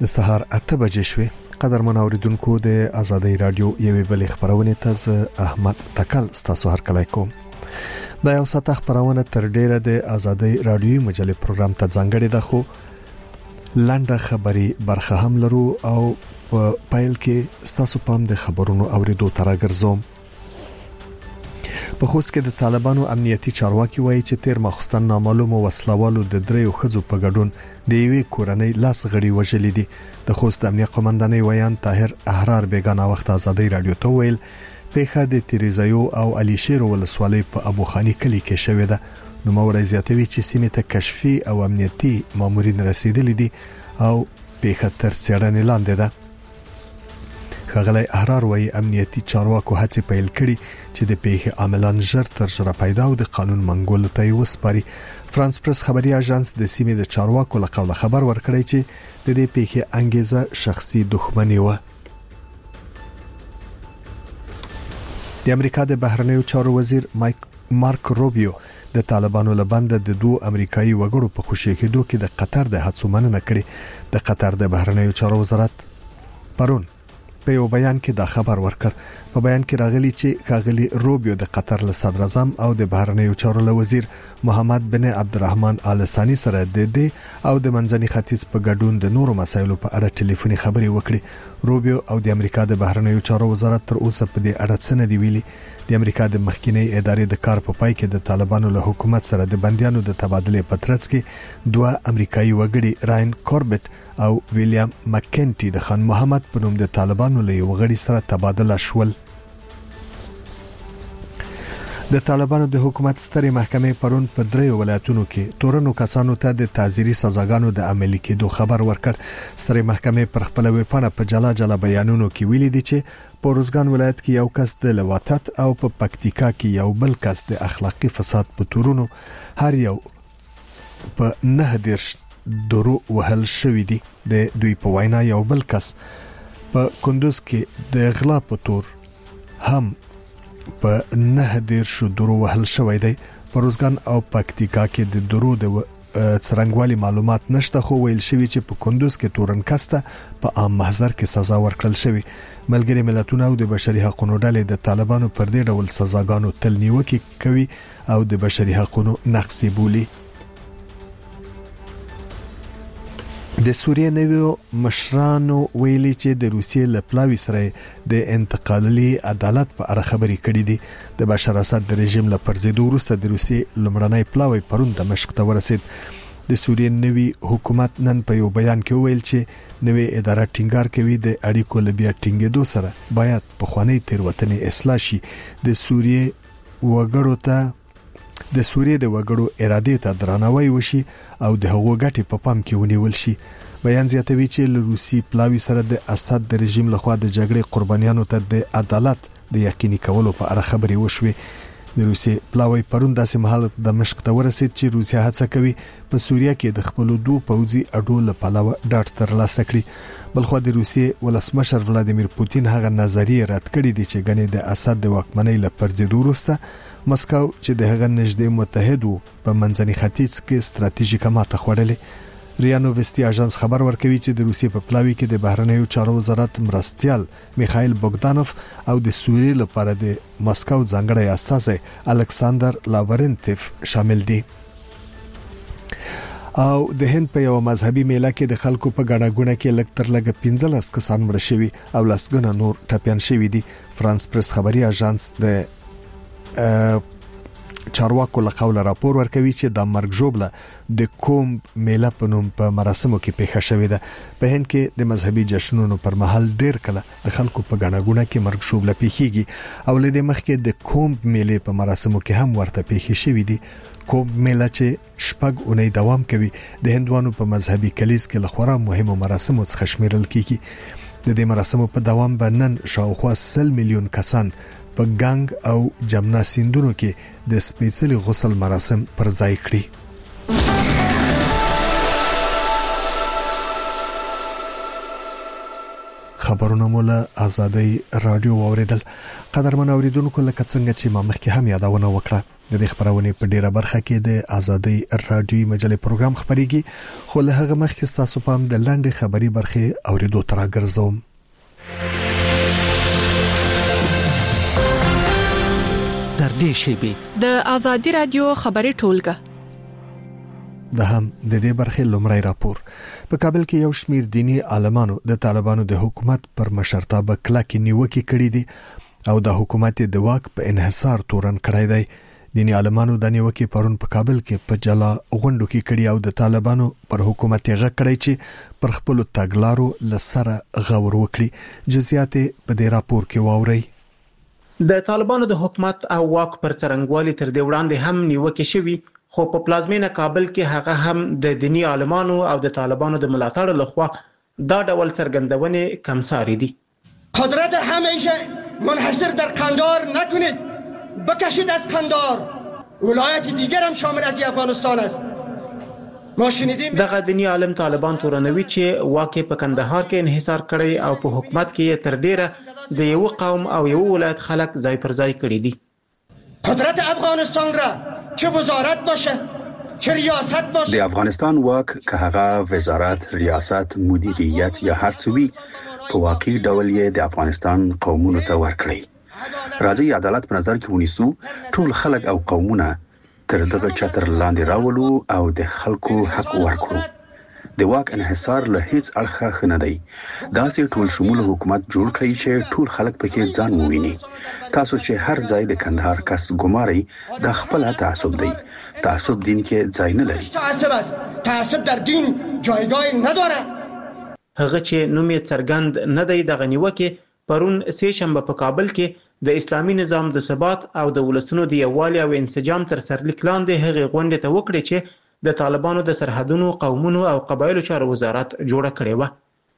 د سهار 8 بجې شوې. قدرمن اوریدونکو د آزادۍ رادیو یوې بلې خبرونه ته احمد تکل ستاسو هر کله کوم. دا یو ساعت خبرونه تر ډیره د آزادۍ رادیو مجلې پروګرام ته ځانګړې ده، خو لنډه خبري برخه هم لرو او په پایل کې ستاسو پام د خبرونو اوریدو تر راګرځوم. په خوست کې د طالبانو امنیتي چارواکي وایي چې تیر ماخستن نامعلومو وسلوالو د دریو خزو په ګډون د یوې کورنۍ لاس غړي وژلې دي. د خوست امنیت قومندانۍ ویان طاهر احرار بیگانه وخت آزادۍ رادیو ته ویل پیښه د تیریزایو او علي شیر ولسوالۍ په ابو خاني کلی کې شوې ده. نو موري زیاتوي چې سیمه ته کشفي او امنیتي مامورین رسیدلي دي او پیښه تر څېړنې لاندې ده. خغلی احرار وایي امنیتي چارواکو هڅې پیل کړي چې د پیښې عاملان ژر تر ژره پیدا او د قانون منګولو ته وسپاري. فرانس پریس خبري اژانس د سیمې د چارواکو له قوله خبر ورکړی چې د دې پیښې انګیزه شخصي دښمني و. د امریکا د بهرنیو چارو وزیر مارک روبیو د طالبانو لبند د دوه امریکایي وګړو په خوشی کېدو کې د قطر د هڅو مننه کړې. د قطر د بهرنیو چارو وزارت پرون په یو بیان کې دا خبر ورکړ. په بیان کې راغلی چې ښاغلي روبیو د قطر له صدر اعظم او د بهرنیو چارو له وزیر محمد بن عبدالرحمن آل ثاني سره د دې او د منځني ختیځ په ګډون د نورو مسایلو په اړه ټلیفوني خبرې وکړي. روبیو او د امریکا د بهرنیو چارو وزارت تر اوسه په دې اړه څه نه دی ویلي. د امریکا د مخکینی ادارې د کار په پای کې د طالبانو له حکومت سره د بنديانو د تبادله په ترڅ کې دوه امریکایي وګړي راین کوربټ او ویلیام مکینټي د خان محمد په نوم د طالبانو له یو غړي سره تبادله شول. د طالبانو د حکومت سترې محکمې پرون په دریو ولایتونو کې تورنو کسانو ته د تعزیري سزاګانو د عملي کېدو خبر ورکړ. سترې محکمې پر خپل ویبپاڼه په جلا جلا بیانونو کې ویلي دي چې په روزګان ولایت کې یو کس د لواطت او په پکتیکا کې یو بل کس د اخلاقی فساد په تورونو هر یو په 9 درو وهل شوې دي. د دوی په وینا یو بل کس په کندوز کې د غلا په تور هم په 9 درو وهل شوې دی. په روزګان او پکتیکا کې د درو د څرنګوالي معلومات نشته، خو ویل شوی چې په کندوز کې تورن کسته په عام محضر کې سزا ورکړل شوی. ملګری ملتونه او د بشري حقوقو ډلې د طالبانو پر دې ډول سزاګانو تل نیوکه کوي او د بشري حقوقو نقض بولي. د سوریې نویو مشرانو ویلي چې د روسیې له پلاوي سره د انتقالي عدالت په اړه خبرې کړې دي. د بشار اسد د رژیم له پرځېدو وروسته د روسیې لمړنۍ پلاوي پرون د مشق ته ورسید. د سوریې نوی حکومت نن په یو بیان کې ویل چې نوې اداره ټینګار کوي د اړیکو لبیا ټینګېدو سره باید په خواني تیروتنې اصلاح شي. د سوریې د وګړو اراده ته درناوی وشي او د هغو ګټې په پام کې ونیول شي. بیان زیاتوي چې روسي پلاوي سره د اسد د رژیم لخوا د جګړې قربانیانو ته د عدالت د یقیني کولو په اړه خبرې وشوي. د روسي پلاوي پرون داسې مهال د مشق ته ورسید چې روسیا هڅه کوي په سوریه کې د خپل دوه پوځي اډو له پلاوه ډاټ ترلاسه کړي. بلخو د روسیې ولسمشر ولادیمیر پوتین هغه نظریه رد کړې دي چې غنې د اسد د واکمنۍ له پرځېدو وروسته مسکو چې د هغه نږدې متحدو په منځني ختیځ کې ستراتیژیکه ماته خوړلې. ریا نووستي اژانس خبر ورکوي چې د روسیې په پلاوي کې د بهرنیو چارو وزارت مرستيال میخائیل بوګدانوف او د سوریې لپاره د مسکو ځانګړی استازی الکساندر لاورنتیف شامل دي. او د هند په یو مذهبي میله کې د خلکو په ګډاګونه کې لکتر لګ 15 کسان مړ شوي او لسګونه نور ټپيان شوي دي. فرانس پریس خبري اژانس د چارواکو له قوله راپور ورکوي چې د مرګ ژوبله د کوم میله په نوم په مراسمو کې پیښه شوې ده. په هند کې د مذهبي جشنونو پر مهال ډیر کله د خلکو په ګڼګونه کې مرګ ژوبله پیښیږي او لدې مخکې د کوم میله په مراسمو کې هم ورته پیښې شوې دي. کوم میله چې شپږ اونۍ دوام کوي د هندوانو په مذهبي کلیز کې له خورا مهمو مراسمو څخه شمیرل کیږي. د دې مراسمو په دوام بنن شاوخوا 100 میلیون کسان په ګنګ او جمنا سیندونو کې د سپیشل غسل مراسم پر ځای کړي. خبرونه مولا آزادۍ رادیو اوریدل. قدرمن اوریدونکو لکه څنګه چې ما مخکې هم یادونه وکړه د دې خبرونه په ډیره برخه کې د ازادي رادیو مجلې پروګرام خبريږي خو له هغه مخکې تاسو په هم د لاندې خبري برخه اوریدو تر راګرځوم. تر دې شیبې د ازادي رادیو خبري ټولګه د هم د دې برخه لومړی راپور په کابل کې یو شمیر دینی عالمانو د طالبانو د حکومت پر مشرتابه کلکې نیوکې کړې دي او د حکومت د واک په انحصار تورن کړی دی. دینی عالمانو د نیوکې پرون په کابل کې په جلا غونډو کې کړي او د طالبانو پر حکومت یې غږ کړی چې پر خپل تګلارو لسره غور وکړي. جزئیات په دې راپور کې واوري. د طالبانو د حکومت او واک پر څرنګوالي تر دې وړاندې هم نیوکې شوي خو په پلازمینه کابل کې هغه هم د دینی عالمانو او د طالبانو د ملاتړ لخوا دا ډول څرګندونې کمساري دي. قدرت همیشه منحصر در قندار نکنید، بکشید از قندار. ولایت دیگر هم شامل از افغانستان است. ما شنیدیم دغه دینی عالم طالبان تورنوي چې واکه په کندهار کې انحصار کړي او په حکومت کې تر ډیره د یو قوم او یو ولایت خلک ځای پر ځای کړي دي. قدرت افغانستان را چه وزارت باشه چه ریاست باشه، د افغانستان واک که هغه وزارت، ریاست، مدیریت یا هر څه وي په واقعي ډول یې د افغانستان قومونو ته ورکړي. راځي عدالت په نظر کې ونیسو، ټول خلک او قومونه تر دغه چتر لاندې راولو او د خلکو حق ورکړو. د واک انحصار له هیڅ اړخه خنه دی. داسې ټول شمول حکومت جوړ کړي چې ټول خلک پکې ځان وویني. تاسو چې هر ځای د کندهار کس ګماري د خپل تعصب دی. تعصب دین کې ځای نه لري. تعصب در دین جایگاه نداره. هغه چې نوم یې څرګند نه دی د غنیوکه پرون سه شنبه په کابل کې د اسلامي نظام د ثبات او د ولسونو د یووالي او انسجام تر سرلیک لاندې هغه غونډه ته وکړي چې د طالبانو د سرحدونو، قومونو او قبایلو چارو وزارت جوړه کړې و.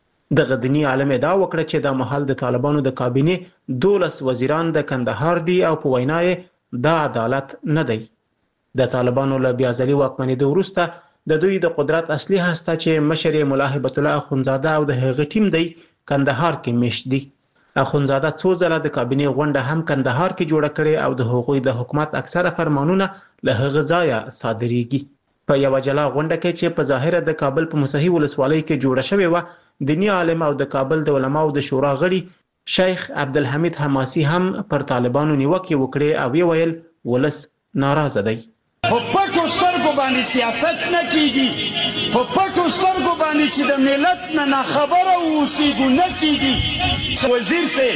د غدنی عالم دا وکړه چې د محل د طالبانو د کابینه 12 وزیران د کندهار دي او په وینای دا عدالت نه دی. د طالبانو له بیازلي واکمنۍ د وروسته د دوی د قدرت اصلي هسته چې مشر مولا هیبت الله اخونزاده او د هغه ټیم دی کندهار کې مشت دي. اخونزاده څو ځله د کابینه غونډه هم کندهار کې جوړه کړې او د حقوقي د حکومت اکثره فرمانونه له هغه ځایه صادریږي. په یو جلا غونډه کې چې په ظاهره د کابل په مصحی ولسوالۍ کې جوړه شوې و، دینی عالم او د کابل د علماو د شورا غړي شیخ عبدالحمید حماسی هم پر طالبانو نیوکه وکړي او ویل ولس ناراضه دی. په پټو سترګو باندې سیاست نه کیږي، په پټو سترګو باندې چې د ملت نه خبره اوسېږو نه کیږي. وزیر سي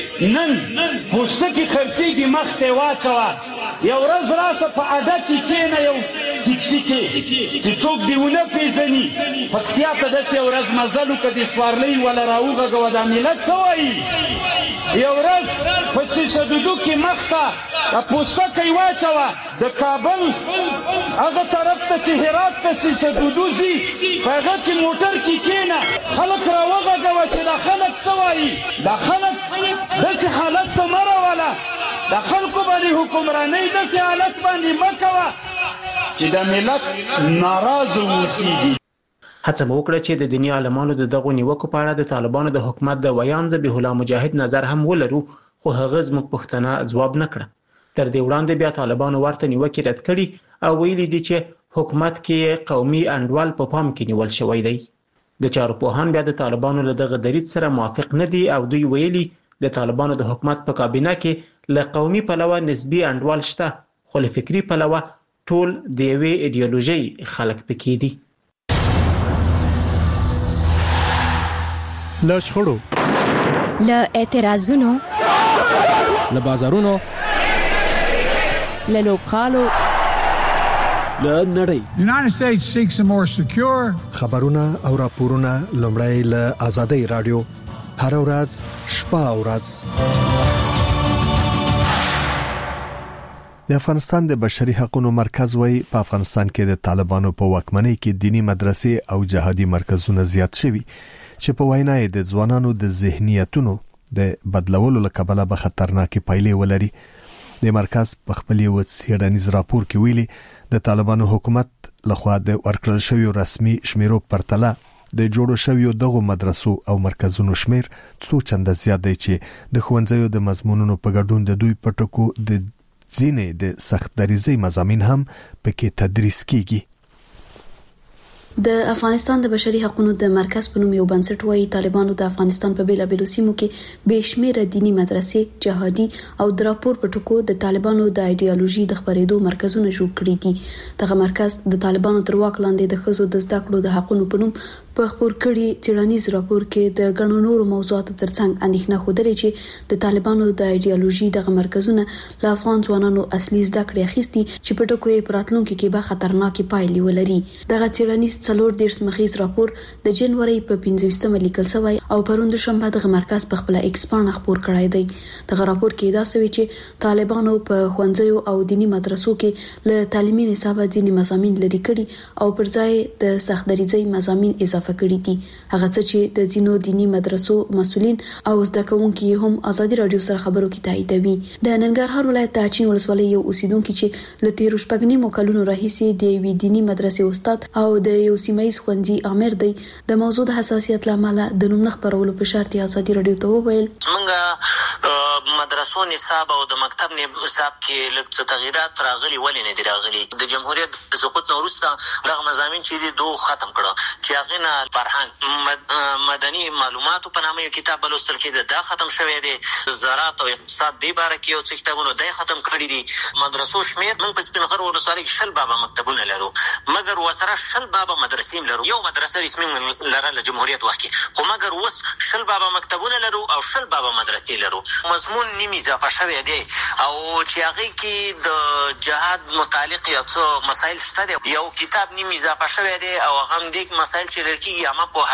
نن پوستکي خرڅيږي مخته واچوا، یو ورځ راسه په اډه کې کېنه یو ټیکسي کې چې څوک دیونه پیژني پکتیا ته داسې یو ورځ مزلو کدي سوارلۍ ولا راوغه د ملت څه وایي. یو ورځ په سیسدودو کې مخته پوستکي واچوا د کابل هغه طرف ته چې هرات ته سیسدودو زی په هغه کې موټر کې کېنه خلک راوغه چې دا خلک څه وایي. دا خلک داسې حالت ته مه راوله، د خلکو باندې حکمرانۍ داسې حالت باندې مه کوه چې د ملت ناراضه اوسېږي. هڅه مو وکړه چې د دیني عالمانو د دغو نیوکو په اړه د طالبانو د حکومت د ویان ذبیح الله مجاهد نظر هم ولرو، خو هغه زموږ پوښتنه ځواب نه کړه. تر دې وړاندې بیا طالبانو ورته نیوکې رد کړي او ویلي دي چې حکومت کې قومي انډول په پام کې نیول شوی دی. د چارپوهان بیا د طالبانو له دغه دریځ سره موافق نه دي او دوی ویلي د طالبانو د حکومت په کابینه کې له قومي پلوه نسبی انډول شته، خو له فکری پلوه ټول د یوې ایډیالوژي خلک پکې دي. له شخړو، له اعتراضونو، له بازارونو، له لوبخالو، له نړۍ. United States seeks a more secure. خبرونه او راپورونه لومړی له ازادي رادیو هر ورځ شپه او ورځ. د افغانستان د بشري حقوقو مرکز وايي په افغانستان کې د طالبانو په واکمنۍ کې دینی مدرسې او جهادي مرکزونه زیات شوي چې په وینا د ځوانانو د ذهنیتونو د بدلولو لپاره به خطرناکې پایلې ولري. د مرکز په خپل یو څېړنیز راپور کې ویلي د طالبانو حکومت لخوا د ورکړل شویو رسمي شمیرو پرتله د جوړو شویو دغه مدرسو او مرکزونو شمیر څو چنده زیات دی چې د ښوونځیو د مضمونونو په ګډون د دوی پټکو د ځینې د سخت دریزي مضامین هم پکې تدریس کیږي. د افغانستان د بشري حقوقو د مرکز په نوم یو بنسټ وايي طالبانو د افغانستان په بیلابیلو سیمو کې بشمیره دینی مدرسې، جهادي او د راپور په ټکو د طالبانو د ایډیالوژي د خبرېدو مرکزونه جوړ کړي دي. دغه مرکز د طالبانو تر واک لاندې د ښځو د زده کړو د حقوقو په نوم په خبر کړي څېړنیز راپور کې د غنو نورو موضوعاتو ترڅنګ اندېښنه خوده چې د طالبانو د ایډیالوژي دغه مرکزونه له افغان ځوانانو اصلي زده کړې اخیستي چې په ټکو یې پراتلونکو کې به خطرناکې پایلې ولري. دغه څېړنیز څلور دیرش مخیز راپور د جنوري په 15مه لیکل شوی او پروند شنبه دغه مرکز په خپل ایکس پاڼه خبر کړی دی. دغه راپور کې دا سوي چې طالبانو په خوندزیو او دینی مدرسو کې له تعلیمي نصاب ځینې مضامین لري کړي او پر ځای د سخت دریزي مضامین اضافه کړي دي. هغه څه چې د ځینو دینی مدرسو مسؤلین او زده کوونکي هم ازادي رادیو سره خبرو کې تاییدوي. د ننګرهار ولایت د اچین ولسوالۍ یو اوسیدونکو چې له 13 شپږنیمو کلونو راهیسې د یوې دینی مدرسې استاد او د یو سیمایي خوندي امر دی د موضوع د حساسیت لامل د نوم خبرولو په شرط ازادي رادیو ته وویل څنګه مدرسو نصاب او د مکتب نصاب کې لږ تغیرات راغلي ولې نه دي راغلي. د جمهوریت د سقوط وروسته دغه مضامین چې دي دوه ختم کړه چې هغه نه فرهنګ مدني معلوماتو په نامه یو کتاب لوستل کېده دا ختم شوی دی. زراعت او اقتصاد دی باره کې یو څه کتابونه دای ختم کړی دي. مدرسو شمیر موږ په سپین غر ولسوالۍ کې 10 بابا مکتبونه لرو مګر وسره 10 بابا مدرسې لرو. یو مدرسه رسمي لرله جمهوریت وخت کې خو مګر اوس 10 بابا مکتبونه لرو او 10 بابا مدرسې لرو. مضمون نیمه اضافه شوی دی او چې هغه کې د جهاد متعلق یو څه مسائل شته دي. یو کتاب نیمه اضافه شوی دی او هم د مسائل چې لکه عامه په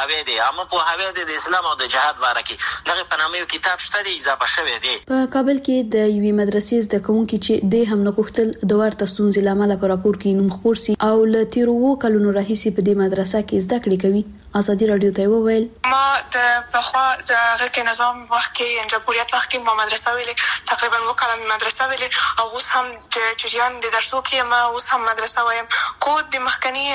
هوی دی د اسلام او د جهاد باره کې دغه په نامه یو کتاب شته دی اضافه شوی دی. په کابل کې د یوې مدرسې زده کوونکي چې د هم نغښتل د ورته ستونزې لامل په راپور کې نوم خبر سي او ل 13 کلونو راهیسې په دې مدرسه کې زده کړې کوي. ازادي رادیو ته وویل ما د بخوا د غږ نظام وخت کې جمهوریت وخت کې ما مدرسه ویلې تقریبا وکړم مدرسه ویلې او اوس هم د جریان د درسو کې ما اوس هم مدرسه وایم. خو د مخکنی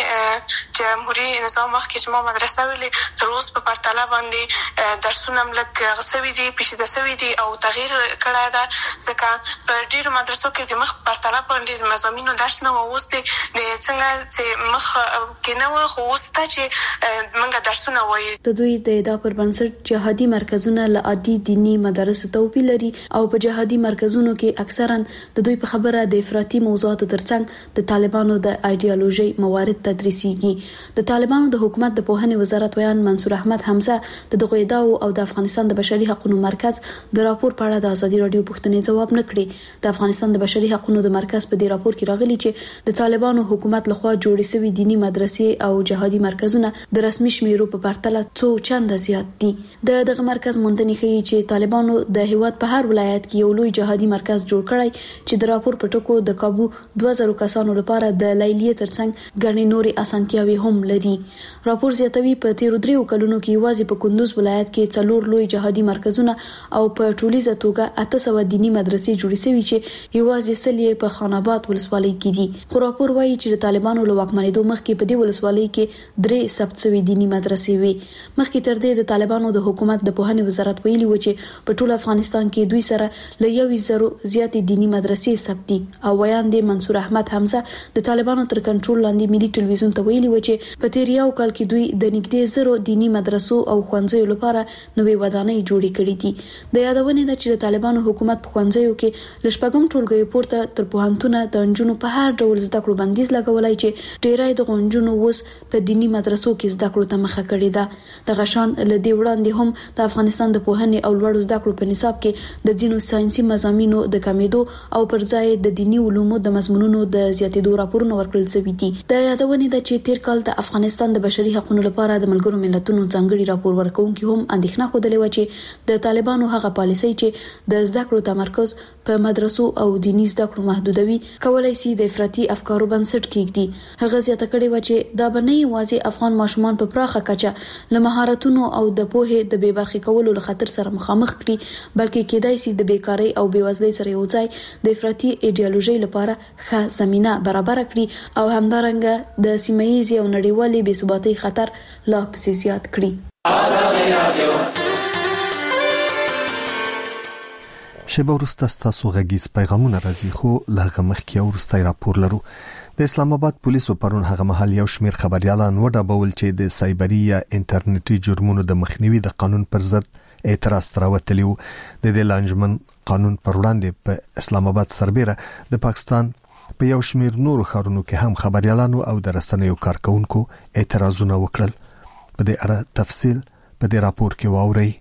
جمهوریت نظام وخت کې ما مدرسه ویلې تر اوسه په پرتله باندې درسونه ملک غسوي دي پیچیده شوي دي او تغییر کړی دا ځکه په ډیرو مدرسو کې د مخ پرتله باندې مضامینو درس نه اوس د څنګه چې مخ کې نه خو اوس ته چې درسونه وایي. د دوی د ادعا پر بنسټ جهادي مرکزونه له عادي دینی مدارسو توپیر لري او په جهادي مرکزونو کې اکثرا د دوی په خبره د افراطي موضوعاتو ترڅنګ د طالبانو د ایډیالوژي موارد تدریسيږي. د طالبانو د حکومت د پوهنې وزارت ویان منصور احمد حمزه د دغه ادعا او د افغانستان د بشري حقوقو مرکز د راپور په اړه د ازادي رادیو پوښتنې جواب نه کړی. د افغانستان د بشري حقوقو د مرکز په دې راپور کې راغلي چې د طالبانو حکومت لخوا جوړې شوې دینی مدرسې او جهادي مرکزونه د رسمي شمیرو په پرتله څو چنده زیات دي. دغه مرکز مونډنی ښیي چې طالبانو د هیواد په هر ولایت کې یو لوی جهادي مرکز جوړ کړی چې د راپور په ټکو د کابو 2000 کسانو لپاره د لیلیې ترڅنګ غني نوري اسانتیاوي هم لري. راپور زیاتوي په 13 کلونو کې یوازې په کندوز ولایت کې 4 لوی جهادي مرکزونه او په ټولیزه توګه 800 دینی مدرسې جوړې شوي چې یوازې سلیه په خان آباد ولسوالۍ کې دي. خو راپور وایي چې د طالبانو له واکمنېدو مخکې په دې ولسوالۍ کې 3 ثبت شوي دینی مدرسې وي. مخکې تر دې د طالبانو د حکومت د پوهنې وزارت ویلي و چې په ټول افغانستان کې دوی سره له 1000 زیات دینی مدرسې ثبت دي. او ویان د منصور احمد حمزه د طالبانو تر کنټرول لاندې ملي ټلویزیون ته ویلي و چې په تیر یو کال کې دوی د نږدې 1000 دینی مدرسو او ښوونځیو لپاره نوې ودانۍ جوړې کړې دي. د یادونه ده چې د طالبانو حکومت په ښوونځیو کې لشپږم ټولګي پورته تر پوهنتونه د انجونو په هر ډول زده کړو بندیز لګولای چې ډیرای د غونجونو وس په دینی مدرسو کې زده کړو ته مخه کړې ده. د غشان لدی وړاندې هم د افغانستان د پوهنې او لوړو زده کړو په نصاب کې د ځینو ساينسي مضامینو د کمیدو او پر ځای د دینی علومو د مضمونونو د زیاتېدو راپورونه ورکړل شوي دي. د یادونه ده چې تیر کال د افغانستان د بشري حقوقو لپاره د ملګرو ملتونو ځانګړي راپور ورکونکي هم اندېښنه خوده و چې د طالبانو هغه پالیسي چې د زده کړو تمرکز په مدرسو او دینی زده کړو محدودوي کولای شي د افراطي افکارو بنسټ کېږدي. هغه زیاته کړې و چې دا بنې یوازې افغان ماشومان په پراخه کچه له مهارتونو او د پوهې د بې برخې کولو له خطر سره مخامخ کړي بلکې کېدای شي د بیکاری او بېوزلۍ سره یو ځای د افراطي ایډیالوژي لپاره ښه زمينه برابر کړي او همدارنګه د سیمه‌ییز او نړیوالې بې ثباتۍ خطر لا پسې زیات کړي. شیبه وروسته ستاسو غږیز پیغامونه راځي خو له هغه مخکې وروستی راپور لرو. د اسلام آباد پولیسو پرون هغه مهال یو شمیر خبريالان وډبول چې د سایبري یا انټرنیټي جرمونو د مخنیوي د قانون پر ضد اعتراض راوتلی و. د دې لانجمن قانون پر وړاندې په اسلام آباد سربېره د پاکستان په یو شمیر نورو ښارونو کې هم خبريالانو او د رسنیو کارکونکو اعتراضونه وکړل. په دې اړه تفصیل په دې راپور کې واورئ.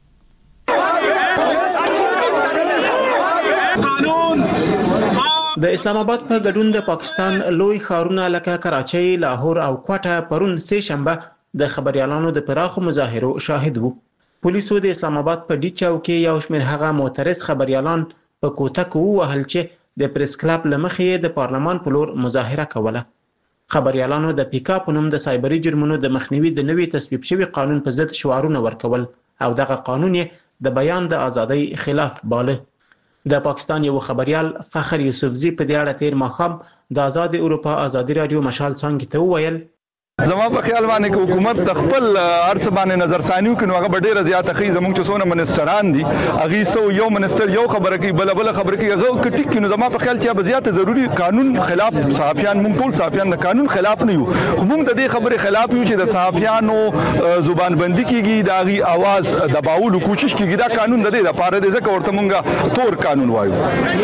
د اسلام آباد په ګډون د پاکستان لوی ښارونه لکه کراچۍ، لاهور او کوټه پرون سه شنبه د خبريالانو د پراخو مظاهرو شاهد وو. پولیسو د اسلام آباد په ډی چاو کې یو شمېر هغه معترض خبريالان په کوټه کې وهل چې د پریس کلب لمخې د پارلمان په لور مظاهره کوله. خبريالانو د پیکا په نوم د سایبري جرمونو د مخنیوي د نوي تصویب شوی قانون په ضد شعارونه ورکول او دغه قانون یې د بیان د ازادۍ خلاف باله. د پاکستان یو خبريال فخر یوسفزی په دې اړه تیر ماښام د آزاد اروپا ازادي رادیو مشال څنګه ته وویل زما په خیال باندې چې حکومت خپل ارس باندې نظر ثانیو کې نو هغه ډېر زیات خي زموږ چې څونه منسټران دي هغه سو یو منسټر یو خبره کوي بل خبره کوي هغه کټیک کې نو زما په خیال چې به زیات ضروری قانون خلاف صحافیان مونږ ټول صحافیان د قانون خلاف نه یو موږ د دې خبره خلاف یو چې د صحافیانو زبان بندي کیږي دا غي आवाज دباولو کوشش کیږي دا قانون د دې لپاره د ځکه ورته مونږه تور قانون وایو.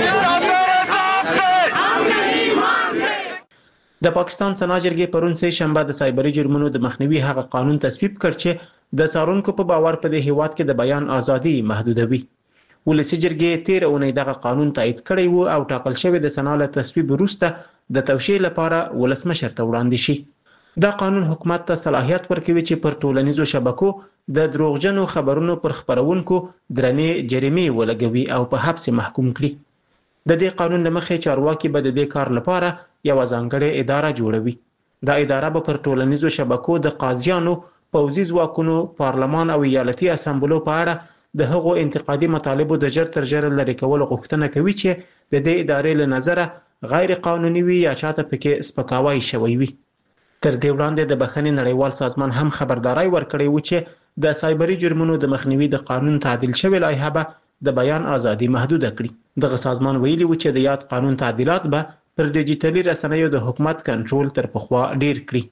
د پاکستان سنا جرګې پرون سه شنبه د سایبري جرمونو د مخنیوي هغه قانون تصویب کړ چې د څارونکو په باور په دې هیواد کې د بیان ازادي محدودوي. ولسی جرګې تیر اونۍ دغه قانون تایید کړی وو او ټاکل شوی د سنا له تصویب وروسته د توشیح لپاره ولسمشر ته وړاندې شي. دا قانون حکومت ته صلاحیت ورکوي چې پر ټولنیزو شبکو د دروغجنو خبرونو پر خبرونکو درنې جریمې ولګوي او په حبس محکوم کړي. د دې قانون لمخې چارواکي به د دې کار لپاره یو ځانګړې اداره جوړوي. دا اداره به پر ټولنیزو شبکو د قاضیانو، پوځي ځواکونو، پارلمان او ایالتي اسامبلو په اړه د هغو انتقادي مطالبو د ژر تر ژره لرې کولو غوښتنه کوي چې د دې ادارې له نظره غیر قانوني وي یا چاته پکې سپکاوی شوی وي. تر دې وړاندې د بخښنې نړیوال سازمان هم خبرداري ورکړې و چې د سایبري جرمونو د مخنیوي د قانون تعدیل شوی لایحه به د بیان ازادي محدود کړي. دغه سازمان ویلي و چې د یاد قانون تعدیلات به پر ډیجیټلي رسنیو د حکومت کنټرول تر پخوا ډیر کړي.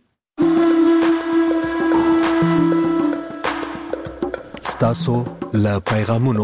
ستاسو له پیغامونو.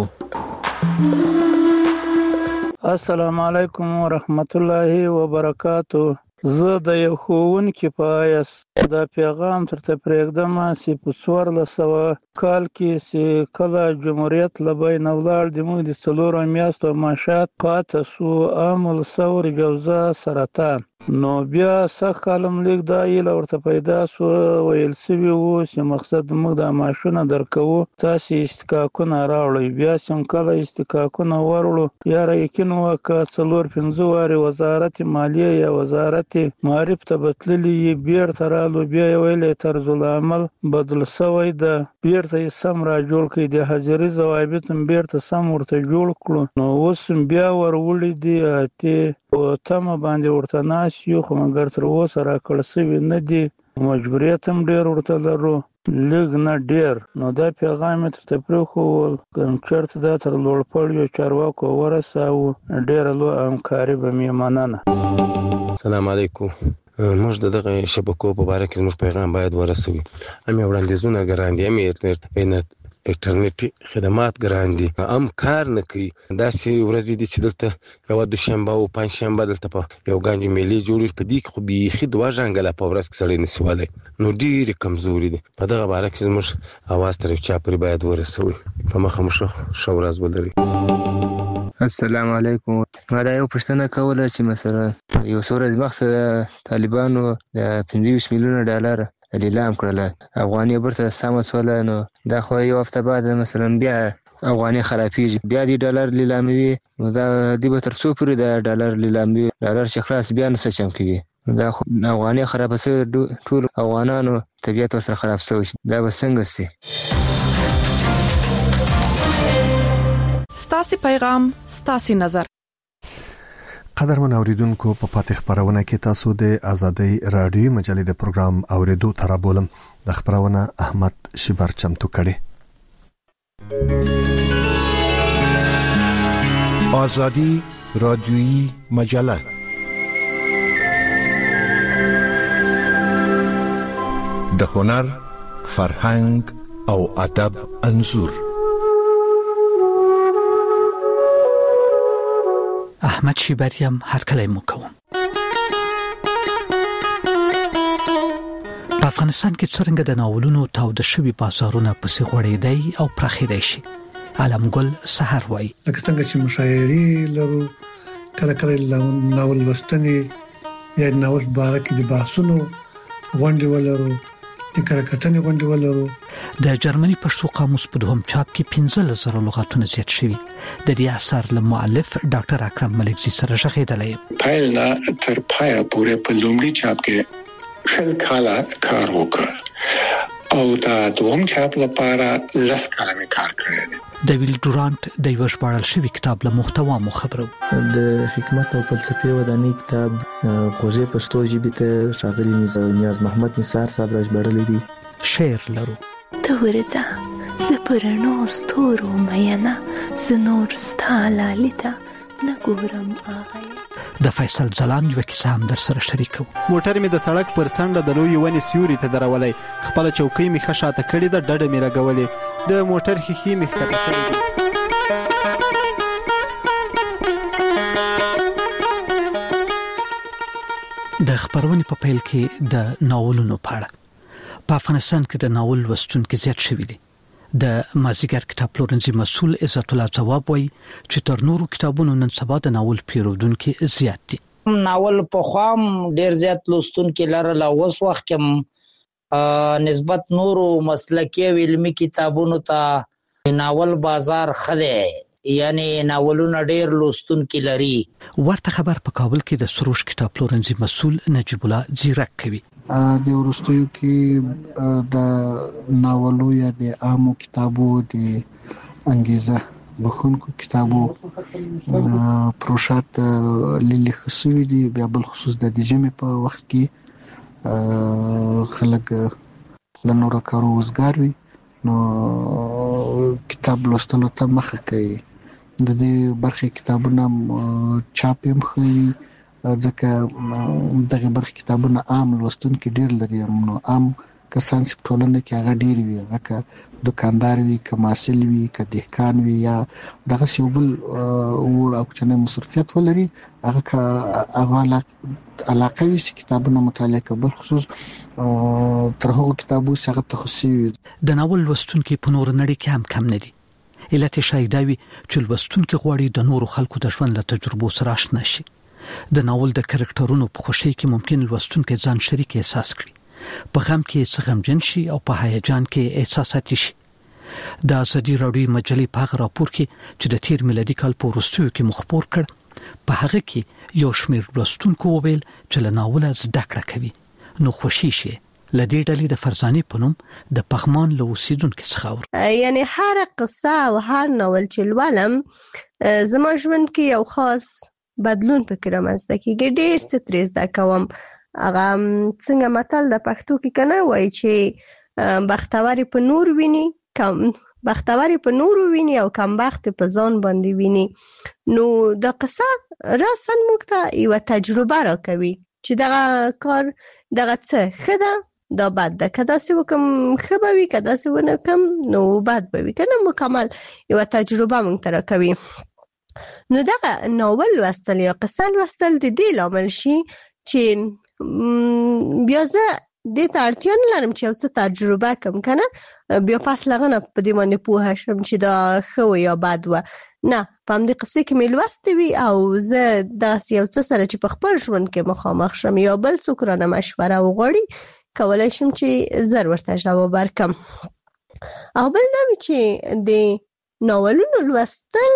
السلام علیکم ورحمت الله وبرکاتو. زه د یو ښوونکي په حیث دا پیغام ترته پرېږدم چې په 1400 کال کې چې کله جمهوریت له بینه ولاړ د موږ د 4 میاشتو معاشات پاته سو عامل ثور جوزا سرطان نو بیا سخت کالم لیک دا یې ورته پیدا سو ویل سوي وو چې مقصد موږ د معاشونه درکو تاسو استحقاقونه راوړئ. بیا څنګه کله استحقاقونه ورولو یاره یقین وکړه 4-5 واره وزارت مالیه یا وزارت معارف ته بتللی بیرته رالو بیا ویل طرز العمل بدل شوی ده بیرته سم را جوړ کړي د حاضري ضوابط بیرته سم ورته جوړ کړو نو اوس بیا ورولې دي ته او تم باندې ورته ناش یو خو مګر تر اوسه را کړسوي نه دي مجبوریت هم ډیر ورته لرو لږ نه ډیر نو دا پیغام تر تپریخو کوم چرته دا تر لوړ پړ یو چارواکو ورساو ډیر لو همکاري به میمننه. السلام علیکم. موږ دغه شبکو په اړه کې موږ پیغام باید ورسوي. امي وړاندیزونه ګران دي، امي انټرنیټي خدمات ګران دي، ام کار نه کوي. داسې ورځې دي چې دلته یو دوشنبه او پنځشنبه دلته په یو غانجې میلې جوړې په دې خو بیخي دوه ژانګله په ورځ کې سړی نشي والی نو ډېرې کمزوري دي. په دغه باره کې زموږ اواز تر چا پورې باید ورسوي. په مخه مو ښه ورځ ولرئ. السلام علیکم. ما دا یو پوښتنه کوله چې مثلا یو څو ورځې مخکې طالبانو د 25 میلیونه ډالر لیلام کړله، افغاني برته سمه شوله، نو دا خو یو هفته بعد مثلا بیا افغاني خرابېږي، بیا د ډالر لیلاموي، نو دا دی به تر څو پورې د ډالر لیلاموي؟ ډالر چې خلاص بیا نه څه چم کېږي. دا خو افغاني خرابه شوې، ټول افغانانو طبیعت ورسره خراب شوی، دا به څنګه شي؟ ستاسو پیغام، ستاسو نظر. قدرمن اوریدونکو، په پاتې خبرونه کې تاسو د آزادۍ رادیو مجلې د پروګرام اوریدو ترابولم د خبرونه احمد شبر چمتو کړي. آزادی رادیویی مجله. د هنر، فرهنګ او ادب انځور. احمد شیبریم هرکلی مو کوم. په افغانستان کې څرنګه د ناولونو تاوده شوي بازارونه پسې غوړېدای او پراخېدای شي. علمګل سحر وای لکه څنګه چې مشاعري لرو، کله کله ناول لوستنې یا ناول باره کې د بحثونو غونډې ولرو، د کرکټنې غونډې ولرو. د جرمني پښتو قاموس په دوهم چاپ کې 15,000 لغاتونه زیات شوي. د دې اثر له مؤلف ډاکټر اکرم ملکزي سره ژغېدلی. پایل نه تر پایه پورې په لومړي چاپ کې شل کاله کار وکړ او دا دوهم چاپ لپاره لس کاله کار کړی دی. د ویل ډورانت د یو ژباړل شوی کتاب له محتوا مو خبرو. د حکمت او فلسفي ودانی کتاب غوږی پښتو ژبې ته ښاغلي نیاز محمد نثار صاحب راژباړلی دی. شعر لرو. ته ورځه زه پرنو ستورو مینه زه نور ستا لالیته نه ګورم آغای. د فیصل ځلان یو کیسه هم در سره شریکو. موټر می د سړک پر څنډه د لوی ونې سیوري ته درولې، خپل چوکۍ می خشاته کړې ده، ډډه می راګولې، د موټر ښیښې می ښکته کړې دي. د خبرونې په پیل کې د ناولونو په اړه په افغانستان کې د ناول لوستونکو زیات شوي دي. د مازیګر کتاب پلورنځي مسؤل عزت الله جواب وایي چې تر نورو کتابونو نن سبا د ناول پیرودونکو زیات دي. ناول په خام ډیر زیات لوستونکو لرل او اوس وخت کې نسبت نورو مسلکي او علمي کتابونو ته ناول بازار خله، یعنی ناولونه ډیر لوستونکو لري. ورته خبر په کابل کې د سروش کتاب پلورنځي مسؤل نجیب الله زیرک کوي. د ورستیو کې د ناولو یا د عامو کتابو د انګیزه بخونکو کتابو پروشات لیلی خصوصي دي. بیا بل خصوص د جمع په وخت کې خلک له نورو کارو وزګار وي، نو کتاب لوستلو ته مخه کوي. د دې برخې کتابونه چاپ هم خوي، ځکه دغه برخې کتابونه عام لوستونکي ډېر لري. نو عام کسان چې ټولنه کې هغه ډېر وي، هغه دکاندار وي، کماسل وي، که دهقان وي، یا دغه یو بل وړ او کوچنی مصرفیت ولري، هغه علاقه وي چې کتابونه مطالعه کوي. بل خصوص تر هغو کتابو چې هغه تخصصي وي. د ناول لوستونکي په نور نړۍ کې هم کم نه دي. علت شاید دا وي چې لوستونکي غواړي د نورو خلکو د ژوند له تجربو سره آشنا شي. د ناول د کرکټرونو په خوشي کې ممکن لوستونکي ځان شریک احساس کړي، په غم کې غمجن شي او په هیجان کې احساسات شي. د ازادي راډیو مجلې په هغه راپور کې چې د تیر میلادي کال په وروستیو کې مخبر کړ، په هغه کې یو شمېر لوستونکو وویل چې له ناوله زده کړه کوي. نو خوشي شي. لدې ډلې د فرزاني په نوم د پغمان له اوسیدونکو څخه اور یعنی هر قصه او هر ناول چې لولم زما ژوند کې یو خاص بدلون فکر رامنځته کیږي. ډېر څه ترې زده کوم. هغه څنګه متل د پښتو کې کنه وایي چې بختوري په نور ویني، کم بختوري په نور ویني او کم بخت په ځان باندې ویني. نو د قصه راسن موږ ته یو تجربه راکوي چې دغه کار دغه څه خده دا بد ده، کدا څه وکم خبوي، کدا څه ونکم نو بد به وي کنه. مکمل یو تجربه موږ ته راکوي. نو دغه ناول لوستل یا قصه لوستل د دې لامل شي چې بیا زه دې ته اړتیا نه لرم چې یو څه تجربه کوم کنه، بیا پس لغنه په دې باندې پوه شم چې دا ښه و یا بد و. نه، په همدې قصې کې مې لوستې وي او زه داسې یو څه سره چې په خپل ژوند کې مخامخ شم یا بل څوک رانه مشوره وغواړي، کولی شم چې زر ورته ځواب ورکړم. او بل دا وي چې د ناولونو لوستل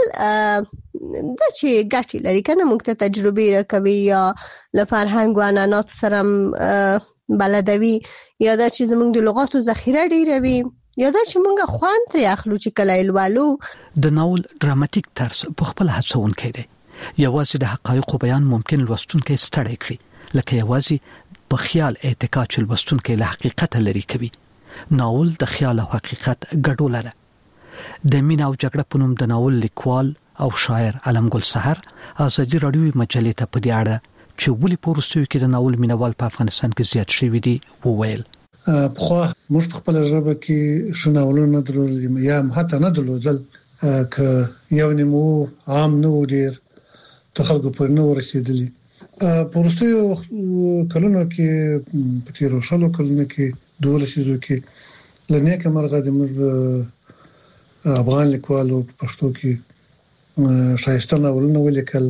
دا چې ګټې لري کنه، موږ ته تجربې راکوي یا له فرهنګ او عنعناتو سره بلدوي، یا دا چې زموږ د لغاتو ذخیره ډېروي، یا دا چې موږ خوند ترې اخلو چې کله یې لولو. د ناول ډراماتیک طرز په خپل هڅونکی دی. یوازې د حقایقو بیان ممکن لوستونکی ستړی کړي، لکه یوازې په خیال اعتقاد چې لوستونکی له حقیقت لري کوي. ناول د خیال او حقیقت ګډوله ده. د مینا او جګړه په نوم د ناول لیکوال او شاعر علم ګل سحر ازادي رادیو مجلې ته په دې اړه چې ولې په وروستیو کې د ناول مینوال په افغانستان کې زیات شوي دي وویل. په موږ په خپل ژبه کې شناولونه درلودل یا حتی نه درلودل ک یو نیمو عام نو ډیر ته خلکو پر نو رسیدلی. په وروستیو کلونو کې په تیرو شلو کلونو کې دوله شیزو کې لنیکه مرغه د مر افغان لیکوالو په پښتو کې شایسته ناولونه ولیکل.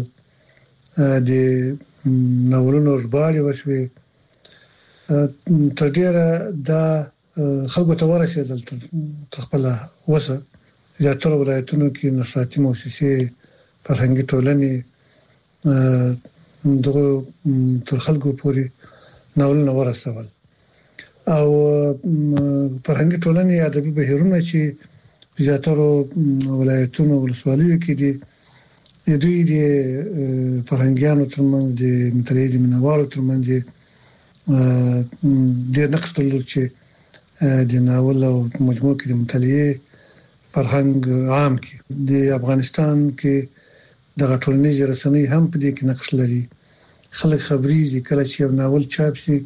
د ناولونو ژباړې وشوې تر ډیره د خلکو ته ورسېدل تر خپل وسه زیاتره ولایتونو کې نشراتي مؤسسې فرهنګي ټولنې دغه تر خلکو پورې ناولونه ورسول او فرهنګي ټولنې ادبي بهیرونه چې زیاتره ولایتونو ولسوالیو کې دي دوی د فرهنګیانو ترمنځ د مطالعې د مینوالو ترمنځ د نقش درلود چې د ناول او مجموعه کې د مطالعې فرهنګ عام کې د افغانستان کې د ټولنیزې رسنۍ هم په دې کې نقش لري. خلک خبريږي کله چې یو ناول چاپ شي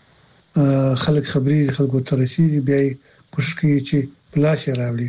خلک خبريږي خلکو ته رسیدي بیا کوشش کوي چې پلاش راوړي.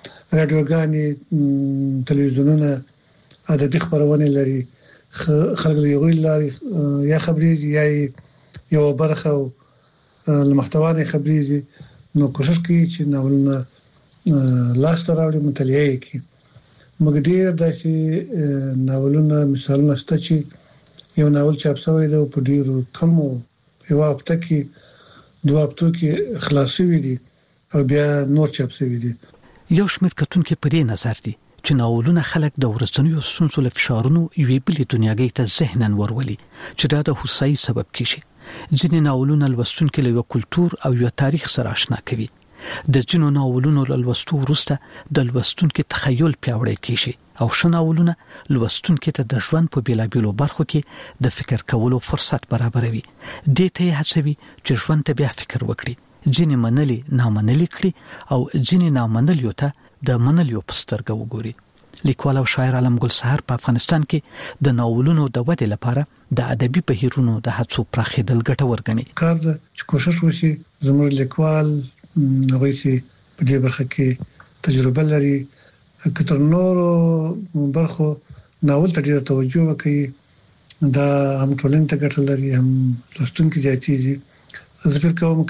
رادیوګانې تلویزیونونه ادبي خبرونه لري خلک یې غوړي لري یا خبريږي یا یو برخه او محتوانه خبريږي نو کوشش کوي چې ناولونه لاس ته راوړي مطالعه کوي. موږ ډیر د ناولونو مثالونه شته چې یو ناول چاپ شوی دی په ډیرو کمو یو هفته کې دوه هفتو کې خلاصي وي دي او بیا نور چاپ شوی دي. یو شمېر کتونکو په دې نظر دي چې ناولونه خلک د ورځنیو ستونزو له فشارونو یوې بلې دنیاګۍ ته ذهناً ورولي چې دا د هوسايي سبب کیږي. ځینې ناولونه لوستونکو له یو کلتور او یو تاریخ سره آشنا کوي. د ځینو ناولونو لوستو وروسته د لوستونکو تخیل پیاوړی کیږي او شناولونه لوستونکو ته د ژوند په بیلابیلو برخو کې د فکر کولو فرصت برابروي. دې ته هڅوي چې ژوند ته بیا فکر وکړي. ځینې منلي نامنلي کړي او ځینې نامنلي ته د منلو په سترګه وګوري. لیکوال او شاعر علم ګل سحر په افغانستان کې د ناولونو د ودې لپاره د ادبي بهیرونو د هڅو پراخېدل ګټور ګڼي. کار د کوشش وشي زموږ لیکوال هغه چې په دې برخه کې تجربه لري کتر نورو برخو ناول ته ډیره توجه وکړي دا هم ټولنې ته ګټه لري هم لوستونکو زیاتېږي. زه فکر کوم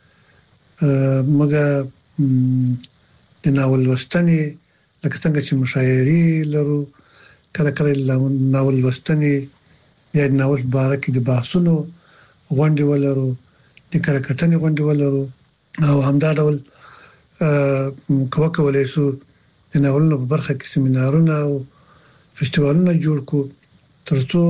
چې موږ د ناول لوستنې لکه څنګه چې مشاعري لرو کله کله ناول لوستنې یا ناول بارکه د بحثونو غونډې ولرو د کرکټنې غونډې ولرو او همدا ډول کوکولای شو د ناولونو په برخه کې سیمینارونه او فستیوالونه جوړ کو ترڅو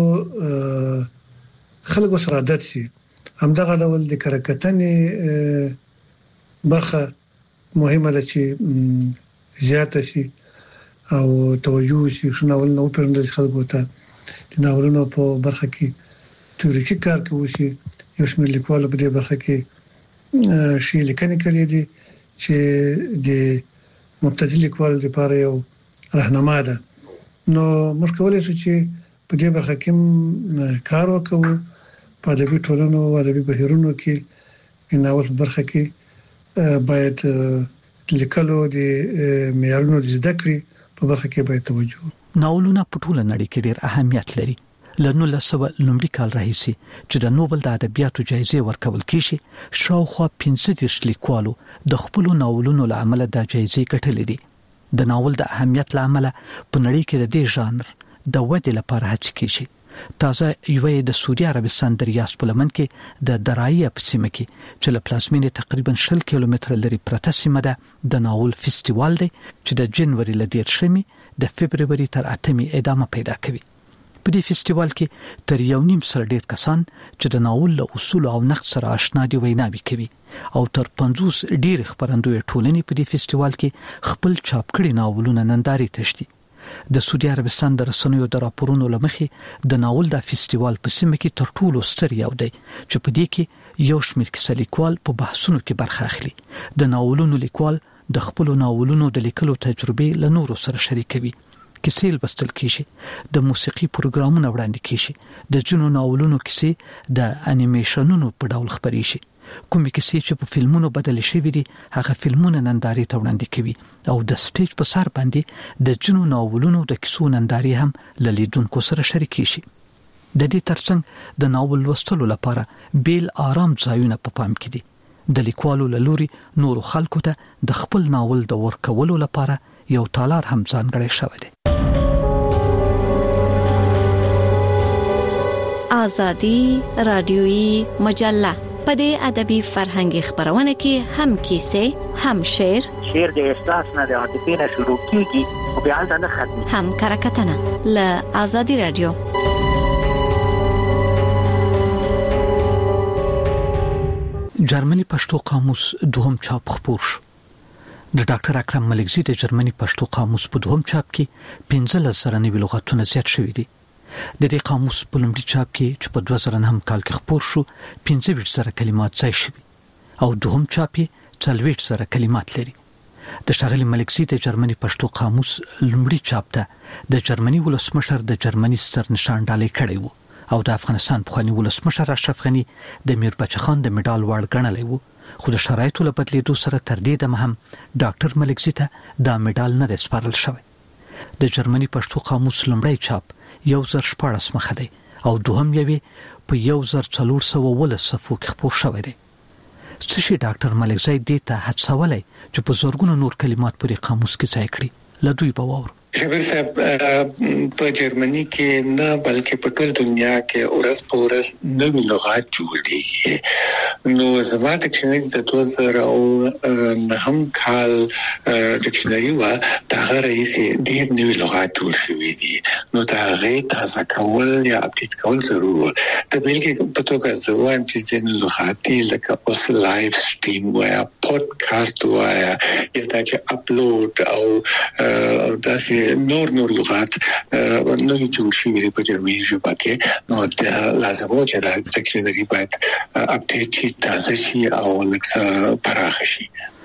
خلک سره عادت شي. همدا ډول د کرکټنې برخه مهمه ده چې زیاته شي او توجه شي شناول نو پرندل خلکو ته د ناولونو په برخه کې تیوریکي کار کوي یو شمېر لیکوال په دې برخه کې شي لیکنې کړې دي چې د مبتدی لیکوال لپاره یو راهنما ده. نو موږ کولای شو چې په دې برخه کې کار وکړو په ادبي ټولنو او ادبي بهیرونو کې ناول برخه کې باید لیکلو د معیارونو د زده کړې په برخه کې باید توجه. ناولونه په ټوله نړۍ کې ډېر اهمیت لري. لنو لسوه لومړي کال راهیسي چې د نوبل د ادبیاتو جایزې ورکول کیږي شاوخوا 15 لیکوالو د خپل ناولونو له امله د جایزې ګټلې دي. د ناول د اهمیت له امله په نړۍ کې د دې ژانر د ودې لپاره هڅې کیږي. تازه یو د سعودي عربستان د ریاض په لمن کې د درایه په سیمه کې چې له پلازمینې تقریبا 10 کیلومتره لري پرته سیمه ده د ناول فستیوال دی چې د جنوري ل 13 د فبرवरी تر 8 ادامه پیدا کوي. په دې فستیوال کې تر 1.5 سره ډیر کسان چې د ناول له اصول او نقد سره آشنا دي ویناوي کوي او تر 50 ډیر خبرندوی ټولنې په دې فستیوال کې خپل چاپ کړي ناولونه ننداري تشتي. د سعودي عربستان د رسنیو د راپورونو لمخې د ناول د فستیوال په سیمه کې تر ټولو ستر یو دی چې په دې کې یو شمېر کیسه لیکوال په بحثونو کې برخه اخلي. د ناولونو لیکوال د خپل ناولونو د لیکلو تجربې له نورو سره شریکوي. کیسې لوستل کیږي، د موسیقي پروګرامونه وړاندې کیږي، د ځینو ناولونو کیسې د انیمیشنونو په ډول خبري شي. کومې کیسې چې په فلمونو بدل شوي دي هغه فلمونه نندارې ته وړاندې کوي او د سټیج په سر باندې د ځینو ناولونو د کیسو نندارې هم له لیدونکو سره شریکي شي. د دې ترڅنګ د ناول لوستلو لپاره بیل آرام ځایونه په پام کې دي. د لیکوالو له لوري نورو خلکو ته د خپل ناول د ورکولو لپاره یو تالار هم ځانګړی شوی دی. آزادی رادیویی مجله په دې ادبي فرهنګي خبرونه کې هم کیسې، هم شعر د احساس نه د عاطفې نه شروع کیږي او بیا نه ختمي، هم کرکټنه له آزادی رادیو. جرمني پښتو قاموس دوهم چاپ خپور شو. د ډاکټر اکرم ملکزي د جرمني پښتو قاموس په دوهم چاپ کې 15,000 نوي لغتونه زیات شوي دي. د دې قاموس په لومړي چاپ کې چې په 2009 کال کې خپور شو 15,000 کلمات ځای شوي او دوهم چاپ یې 40,000 کلمات لري. د ښاغلي ملکزي د جرمني پښتو قاموس لومړي چاپ ته د جرمني ولسمشر د جرمني ستر نشان ډالۍ کړی وو او د افغانستان پخوانی ولسمشر اشرف غني د میربچه خان د میډال وړ ګڼلی وو، خو د شرایطو له بدلیدو سره تر دې دمه هم ډاکټر ملکزي ته دا میډال نه سپارل شوی. د جرمني پښتو قاموس لومړی چاپ 1014 مخه دی او دوهم یې په 1419 صفحو کې خپور شوی دی. څه شي ډاکټر ملکزي دې ته هڅولی چې په زورګونو نور کلمات پرې قاموس کې ځای کړي؟ له دوی به واورو. شبیر صاحب په جرمني کې نه بلکې په ټول دنیا کې ورځ په ورځ نوي لغات جوړېږي. نو زما ډکشنري د 2009 کال ډکشنري وا دا رئیس ډېر نوي لغات جوړ شوي دي. نو دا غي تازه کول یا اپډیټ کول ضروري. د بلکې په توګه زوام چې ځین لغات لکه اوس لایف سټریم وایا، پودکاسټ وایا، یا دا چې اپلوډ او داسې نور لغات نو جوړ شوي په جرمني ژبه کې. نو د لازمو چې د ډکشنري باید اپډیټ شي، تازه شي او لکه پراخ شي.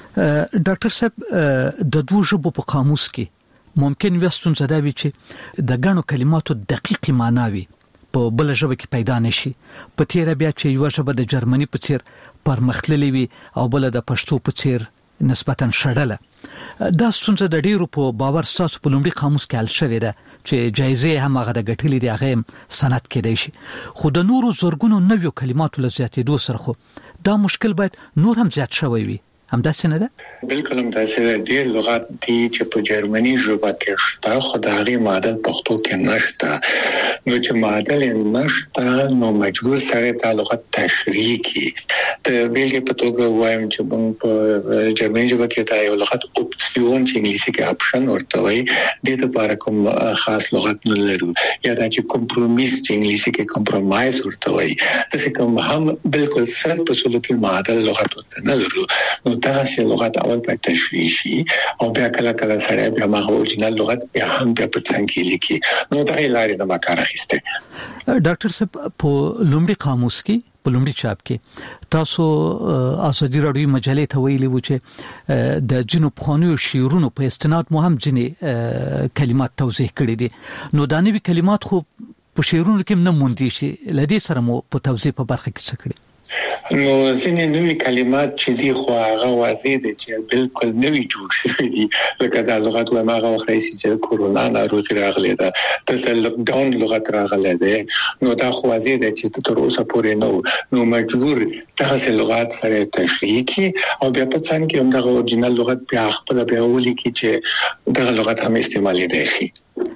ډاکټر صاحب د دوه ژبو په قاموس کې ممکن وستون زده وي چې د غنو کلماتو دقیق معنی وي په بل ژبه کې پیدا نشي. په تیر بیا چې یو ژبه د جرمني په څیر پرمختللې وي او بل د پښتو په څیر نسبتاً شړله. دا څنګه د ډیرو په باور ستاسو په لومړي قاموس کې حل شوی ده چې جایزه هم هغه د ګټلې دی هغه سند کېدای شي، خو د نورو زورګونو نویو کلماتو له زیاتېدو سره خو دا مشکل باید نور هم زیات شوی وي. همداسې نه ده؟ بالکل همداسې ده. ډېر لغات دي چې په جرمني ژبه کې شته خو د هغې معادل پښتو کې نشته. نو چې معادل نشته نو مجبور سره دا لغت تشریح کړي. د بیلګې په توګه وایم چې موږ په جرمني ژبه کې دا یو لغت اپسیون چې انګلیسي کې اپشن ورته وایي، د دې لپاره کوم خاص لغت نه لرو. یا دا چې کمپرومیس چې انګلیسي کې کمپرومایز ورته وایي، تاسو کوم هم بالکل سره په سلوکي معادل لغت ورته نه لرو. نو دا چې لغت اول په تشریح شي او بیا کله کله سره بیا ما اورجینال لغت بیا هم بیا په څنګه کې لیکي. نو دا لارې د ما کار اخیسته. ډاکټر صاحب په لومړي قاموس کې په لومړي چاپ کې تاسو آزادي رادیو مجلې ته ویلي و چې د جنو پخوانیو شعرونو په استناد مو هم ځینې کلمات توضیح کړي دي. نو دا نوي کلمات خو په شعرونو کې نه موندي شي، لدې سره مو په توضیح په برخه کې څه کړی؟ نو ځینې نوې کلمات چې دي خو هغه واضح دي چې بالکل نوې جوړ شوي دي. لکه دا لغت وایم هغه وخت راځي چې کورونا ناروغي راغله ده، د لوک ډاون لغت راغله ده. نو دا خو واضح دي چې تر اوسه پورې نو مجبور تاسو لغات سره تشریح کی او بیا په څنګه کې هم د اورجینال لغت بیا خپل بیا ولیکي چې دا لغت هم استعمالي دي شي.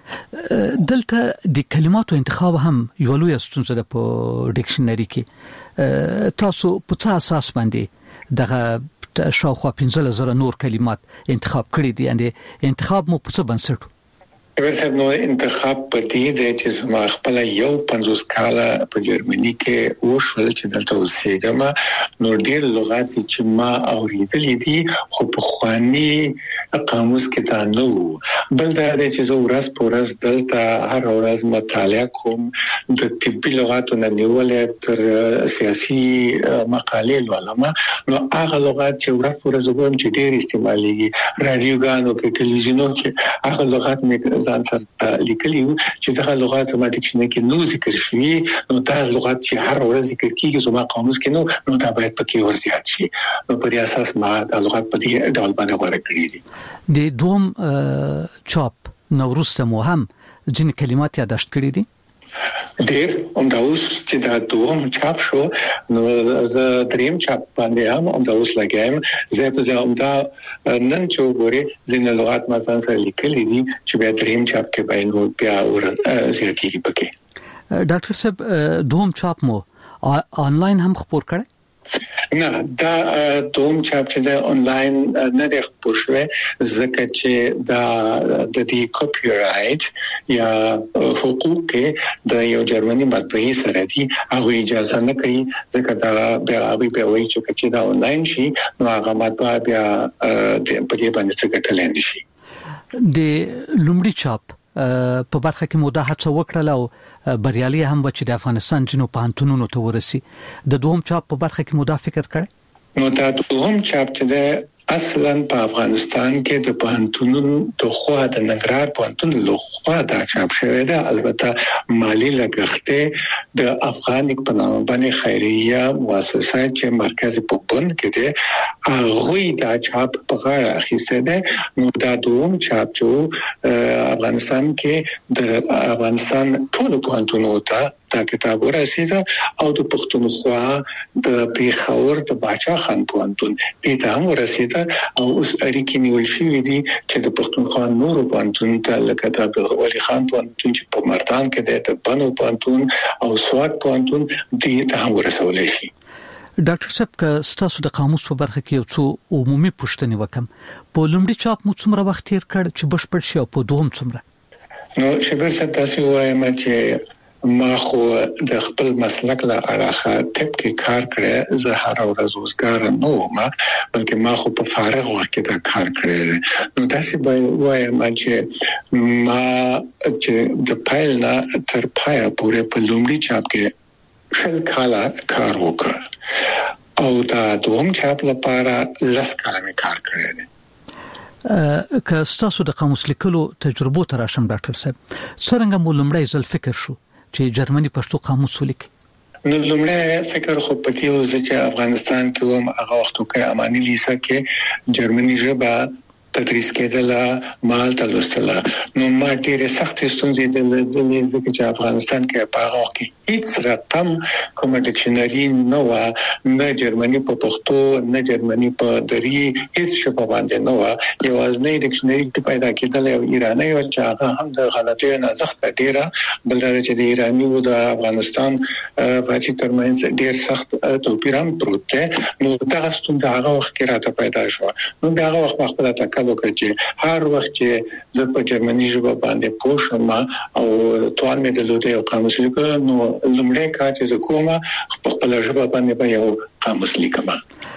دلته د کلماتو انتخاب هم یو لوی ستونزه ده په ډکشنري کې. تاسو په څه اساس باندې دغه شاوخوا 15,000 نور کلمات انتخاب کړی دي؟ یعنی انتخاب مو په څه بنسټ؟ ورسره نو انتخاب په دې د چې ما خپل یو 50 کاله په جرمني کې وشول چې دلته اوسېږم نو ډېر لغات چې ما اوریدلې دي خو په خواني قاموس کې دا نو بل دا چې زه ورځ په ورځ دلته هر ورځ مطالعه کوم د طبي لغاتو نه نیولې تر سیاسي مقالې لولم نو هغه لغات چې ورځ په ورځ کوم چې ډېر استعمالېږي رادیوګانو کې ټلویزیونو کې هغه لغات مې ځان سره لیکلي چې دا لغات ما ډکشنري کې نو ذکر شوي نو دا لغات چې هر ورځ ذکر کیږي زما قاموس کې نو دا باید پکې ورزیات شي نو په اساس ما دا لغات په دې ډول باندې غوړه کړې دي د دوم چاپ نوروسته مو هم جن کلمات یاداشت کړې دي ډېر دا اوس چې دا دوم چاپ شو نو زه دریم چاپ باندې هم دا اوس لګایم زه په ځم دا نن چې وګوري ځینې لغات ما ځان سره لیکلي دي چې بیا دریم چاپ کې به نو بیا زیاتېږي پکې ډاکټر صاحب دوم چاپ مو آنلاین هم خبر کړی نه دا دوم چاپ چې د انلاین نه د خبر شوی ځکه چې دا د دې کاپی رائټ یا حقوق د یو جرمني مطبعې سره دي هغه اجازه نه کوي ځکه دا بیا وایي چې دا انلاین شي نو هغه مطبعه بیا په دې باندې څه ګټل نه شي د لومړي چاپ په برخه کې مو دا هڅه وکړه او بریالي هم و چې د افغانستان جنو پانتونونو ته ورسي د دوم چاپ په برخه کې مو دا فکر کړی نو دا دوم چاپ چې د اصلا په افغانستان کې د پانتونونو د خوا د ننګرهار پانتون له خوا دا چاپ شوی دی البته مالی لګښت د افغان په نامه باندې خیریه مؤسسه چې مرکز په بن کې دی هغه دا چاپ په غاړه اخیسته ده نو دا دوم چاپ چې افغانستان کې د افغانستان ټول پانتونو ته دا کتاب ورسیده او د پښتونخوا د پیښور د باچا خان پوهنتون دې ته هم ورسیده او اوس اړیکې نیول شوې دي چې د پښتونخوا نورو پوهنتون ته لکه د ولی خان پوهنتون چې په مردان کې دی د بنو پوهنتون او سوات پوهنتون دې ته هم ورسول شي ډاکټر صاحب که ستاسو د قاموس په برخه کې یو څو عمومي پوښتنې وکم په لومړي چاپ مو څومره وخت تیر کړ چې بشپړ شي او په دوهم څومره نو شبر صاحب تاسو وایم چې ما خو د خپل مسلک له اړخه ټپ کې کار کړی زه هر ورځ وزګار نه وم بلکې ما خو په فارغ وخت کې دا کار کړی نو تاسو به وایم چې ما چې د پایل نه تر پایه پورې په لومړي چاپ کې شل کاله کار وکړ او دا دوم چاپ لپاره لس کاله کار کړی دی که ستاسو د قاموس لیکلو تجربو تر راشم ډاکټر صاحب څنګه مو لومړی ځل فکر شو چې جرمني پښتو قاموس ولیکي نو لومړی فکر خو پکې و چې افغانستان کې وم هغه وخت کې اماني لیسه کې جرمني ژبه تدریس کېدله مال تلوستله نو ما ډېر سخت ستونزې د چې افغانستان کې په هغه وخت کې هیڅ رقم کوم ډکشنري نه و نه جرمني په پښتو نه جرمني په دری هیڅ شپه باندې نه و یوازنی ډکشنري چې پیدا کېدل یو ایرانی او چې هغه هم د غلطیو نه زخت ډیره بل دا چې د ایرانی او د افغانستان واچي ترمنځ ډیر سخت توپیر هم پروت دی نو دا ستونزه هغه وخت کې راته پیدا شو نو هغه وخت خپل تکل وکړ چې هر وخت چې زه په جرمني ژبه باندې پوه شم او توان مې د لوده یو قاموس لیکل نو لومړی کار چې زه کومه خپل ژبه باندې به یو قاموس لیکم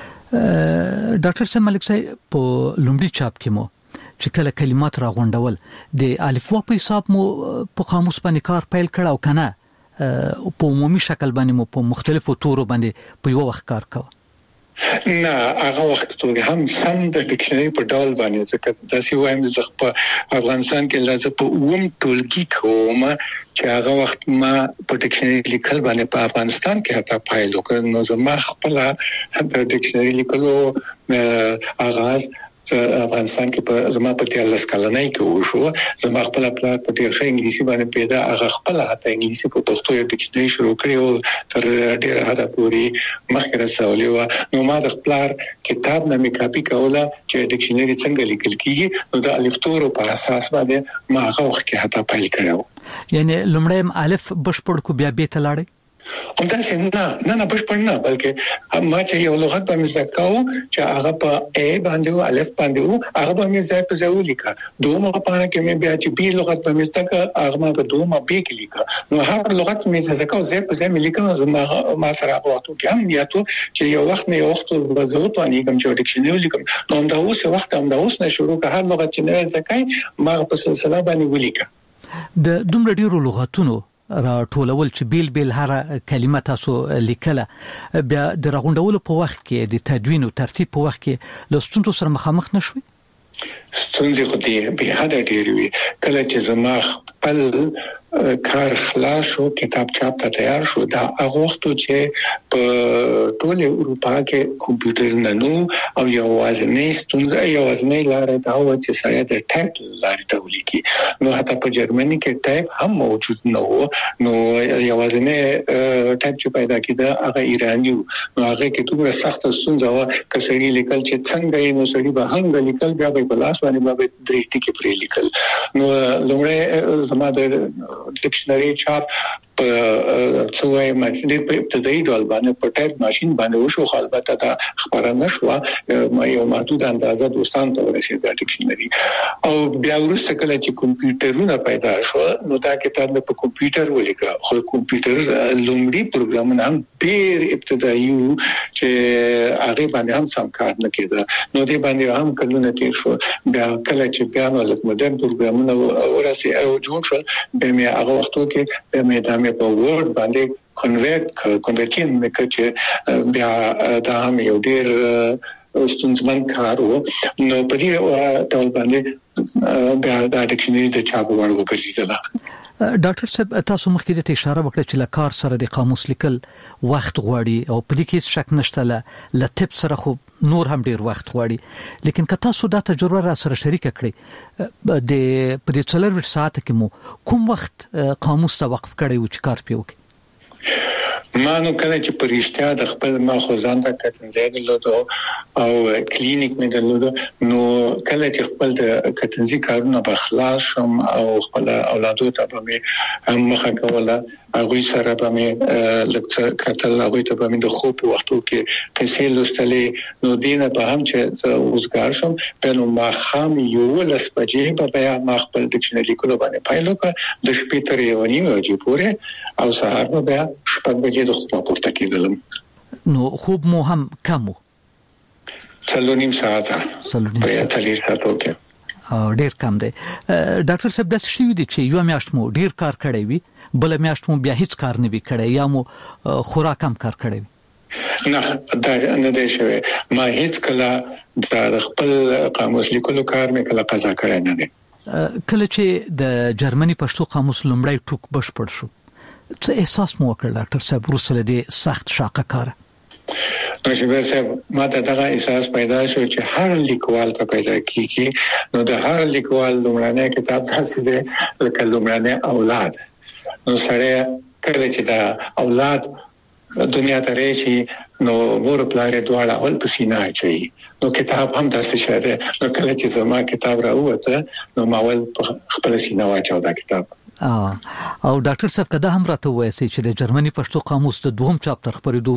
ډاکټر صاحب ملک صاحب په لومړي چاپ کې مو چې کله کلمات راغونډول د الفبا په حساب مو په قاموس باندې کار پیل کړ او کنه په عمومي شکل باندې مو په مختلفو تورو باندې په یو وخت کار کاوه نه هغه وخت ته هم سم د ډکشنري په ډول باندې ځکه داسې وایم چې په افغانستان کې لږه په اوم ټولګي کوم چې هغه وخت ما په ډکشنري لیکل باندې په افغانستان کې حتی پایل وکړ نو زما خپل د ډکشنري لیکلو آغاز افغانستان کې په زما په 13 کلنۍ کې وشو زما خپل پلان په ډېر ښه انګلیسي باندې پیدا هغه خپل حتی انګلیسي په پښتو یو ډکشنري شروع کړی او تر ډېر حدا پورې مخکې رسولې و نو ما د خپل کتاب نه می کاپي کوله چې ډکشنري څنګه لیکل کیږي نو د الفبا په اساس باندې ما هغه وخت کې حتی پیل کړو یعنی لومړی الف بشپړ کو بیا به تلاړي همدا څنګه نه بشپړ نه بلکې ما چې یو لغت په مزکاو چې هغه په ا باندې او الف باندې او هغه په مزه په ځای لیکه دومره پانه کې مې بیا چې بي لغت په مزکا هغه ما په دومره به کې لیکه نو هر لغت مې زکاو زه په ځای مې لیکم ما سره وختو کې هم یاتو چې یو وخت نه یو وخت وځو ته نه کوم چې ډیکشنری لیکم نو همدا اوس نه شروع که هر لغت چې نه زکای ما په سلسله باندې ولیکه د دومره ډیرو لغاتونو را ټولول چې بیل هر کلمه تاسو لیکله بیا د راغونډولو په وخت کې د تدوین او ترتیب په وخت کې لستونو سره مخامخ نشوي ستونزې خو دې به حدا ډېر وي کله چې زما خپل کار خلاص شو کتاب چاپ ته تیار شو دا هغه وخت چې په ټول اروپا کې کمپیوټر نه نو او یوازې ستونزه یوازې لاره دا و چې سره د ټایپ لاره ته ولیکي نو حتی په جرمني کې ټایپ هم موجود نه و نو یوازې ټایپ چې پیدا کېده هغه ایرانی نو هغه کې دومره سخت ستونزه و کسړي لیکل چې څنګه یې نو سړي به هم لیکل بیا په لاس باندې به درې ټکي پرې لیکل نو لومړی زما د ډکشنری چاپ په څوې ماشين په ابتدایي ډول باندې په ټایپ ماشين باندې وشو خو البته دا خبره نشوه ما یو محدود اندازه دوستان ته ورسېد د ډکشنری او بیا وروسته کله چې کمپیوټرونه پیدا شو نو دا کتاب په کمپیوټر ولیکه خو کمپیوټر لومړی پروګرامونه هم ډېر ابتدایي چې هغه باندې هم سم کار نه کېده نو دې باندې هم کلونه تیر شو بیا کله چې بیا نو لکه مدرن پروګرامونه ورسې او جوړ شول به مې هغه وختو کې به مې د په ورډ باندې کنورټین مې چې بیا دا هم یو ډېر ستونزمن کار و نو په دې ډول باندې بیا د ډکشنری د چاپ وړ وګرځیدل ډاکټر صاحب تاسو مخکې د اشاره وکړه چې لکار سره د قاموس لیکل وخت غواړي او په دې کې شک نشته لټپ سره خو نور هم ډیر وخت غواړي لیکن که تاسو دا تجربه را سره شریک کړئ د په دې 4 ساعت کې مو کوم وخت قاموس ته وقف کړی و چې کار پیوکي ما نو کله چې پرېشتیا د خپل ما خوځان ته کتنځای درلودو او کلینیک مې درلودو نو کله چې خپل د کتنځي کارونه په خلاص شم او خپل اولادو ته به مې مخه کوله هغه سره به مې لکه کتل هغه ته به مې د خوب وختو کې قصې لوستلې نو دینه په هم چې اوسګار شم په نو ما خام یو لس بجې په بیا ما خپل ډکشنری کولو باندې پایلو کې د شپې تر یو نیمه بجې پورې او سهار به بیا شپږ بجې د خوب پورته کېدلم نو خوب مو هم کمو 3.5 ساعته په 3 ساعتو کې ډیر کم دی ډاکټر صاحب د شې دي چې یو میاشت مو ډیر کار کړی وي بل میاشت مو بیا هیڅ کار نه وی کړی یا مو خوراک کم کار کړی وي نه دا نه دی شوی ما هیڅ کله د خپل قاموس لیکلو کار مې کله قضا کړی نه دی کله چې د جرمني پښتو قاموس لومړی ټوک بشپړ شو څه احساس مو وکړ ډاکټر صاحب وروسته د سخت شاقه کار نو شبیر صاحب ما ته دغه احساس پیدا شو چې هر لیکوال ته پیدا کیږي نو د هر لیکوال لومړنی کتاب تاسو دې لکه لومړنی اولاد نو سره کله چې دا اولاد دنیا ته راشي نو مور پلار دواړه اول په سینه اچي نو کتاب هم داسې شاده نو کله چې زما کتاب راوته نو ما ول خپل سینه واچو دا کتاب او ډاکټر صاحب کدا هم راته وایي چې د جرمني پښتو قاموس د دوهم چاپ تر خبرېدو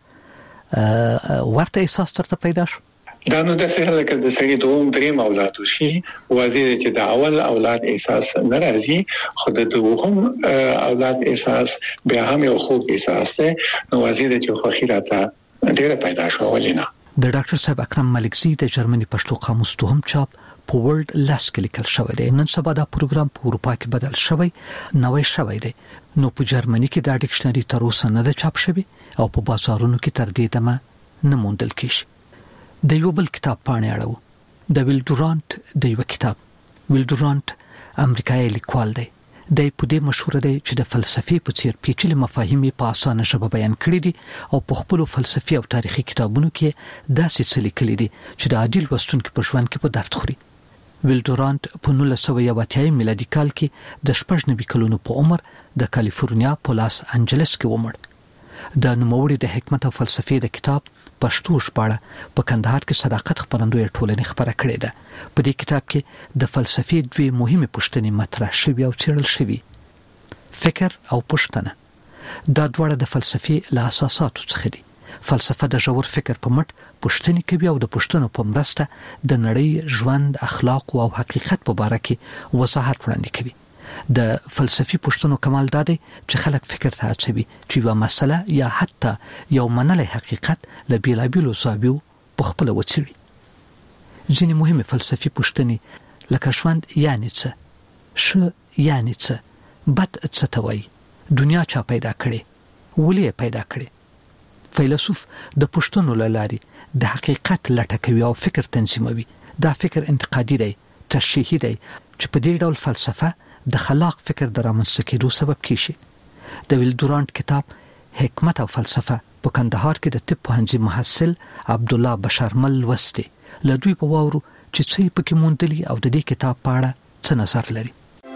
وروسته ورته احساس ترته پیدا شو دا نو د څه لکه د سړي دوم دریم اولاد شي وزیر چې د اول اولاد احساس ناراضي خو د دوم اولاد احساس بیا هم یو خوږ احساس ده نو وزیر چې خو خیراته ډیره پیدا شو ولینا د ډاکټر صاحب اکرم ملکزی د جرمني پښتو قاموس دوهم چاپ په ورلد لاس کې لیکل شوی دی نن سبا دا پروګرام په اروپا کې بدل شوی نوې شوی دی نو په جرمني کې دا ډکشنری تر اوسه نه ده چاپ شوی او په بازارونو کې تر دې دمه نه موندل کیږي د یو بل کتاب پاڼې اړو د ویل ډورانت د یو کتاب ویل ډورانت امریکایي لیکوال دی د په دې مشهور دی چې د فلسفي په څیر پیچلي مفاهیم په اسانه ژبه بیان کړي دي او په خپل فلسفي او تاریخي کتابونو کې داسې څه لیکلي دي چې د عادل وستونکو په ژوند کې په درد خوري ویل ډورانت په 1980 میلادي کال کې د 90 کلونو په عمر د کالیفورنیا په لاس انجلس کې ومړ د نوموړي د حکمت او فلسفي د کتاب پښتو ژباړه په کندهار کې صداقت خبرندوی ټولنې خبره کړې ده په دې کتاب کې د فلسفي دوی مهمه پوښتنې مطرح شوي او څېړل شوي فکر او پوښتنه دا دواړه د فلسفي له اساساتو څخه دي. فلسفه د ژور فکر په مټ پوښتنې کوي او د پوښتنو په مرسته د نړۍ ژوند، اخلاق او حقیقت په اړه کې وضاحت وړاندې کوي. د فلسفي پوښتنو کمال دا دی چې خلک فکر ته هڅوي چې یو مسله یا حتی یو منلی حقیقت له بیلابیلو زاویو په خپل وڅېړي. ځینې مهمه فلسفي پوښتنې لکه ژوند یعنی څه، ښه یعنی څه، بد څه ته وایي، دنیا چا پیدا کړې، ولې پیدا کړې. فیلسوف د پوښتنو له لارې د حقیقت لټه کوي او فکر تنظیموي. دا فکر انتقادي دی، تشریحي دی، چې په دې ډول فلسفه د خلاق فکر د رامنځته کېدو سبب کیږي. د ویل دورانت کتاب حکمت او فلسفه په کندهار کې د طب پوهنځي محصل عبدالله بشارمل لوستي. له دوی په واورو چې څه پکې موندلي او د دې کتاب په اړه څه نظر لري.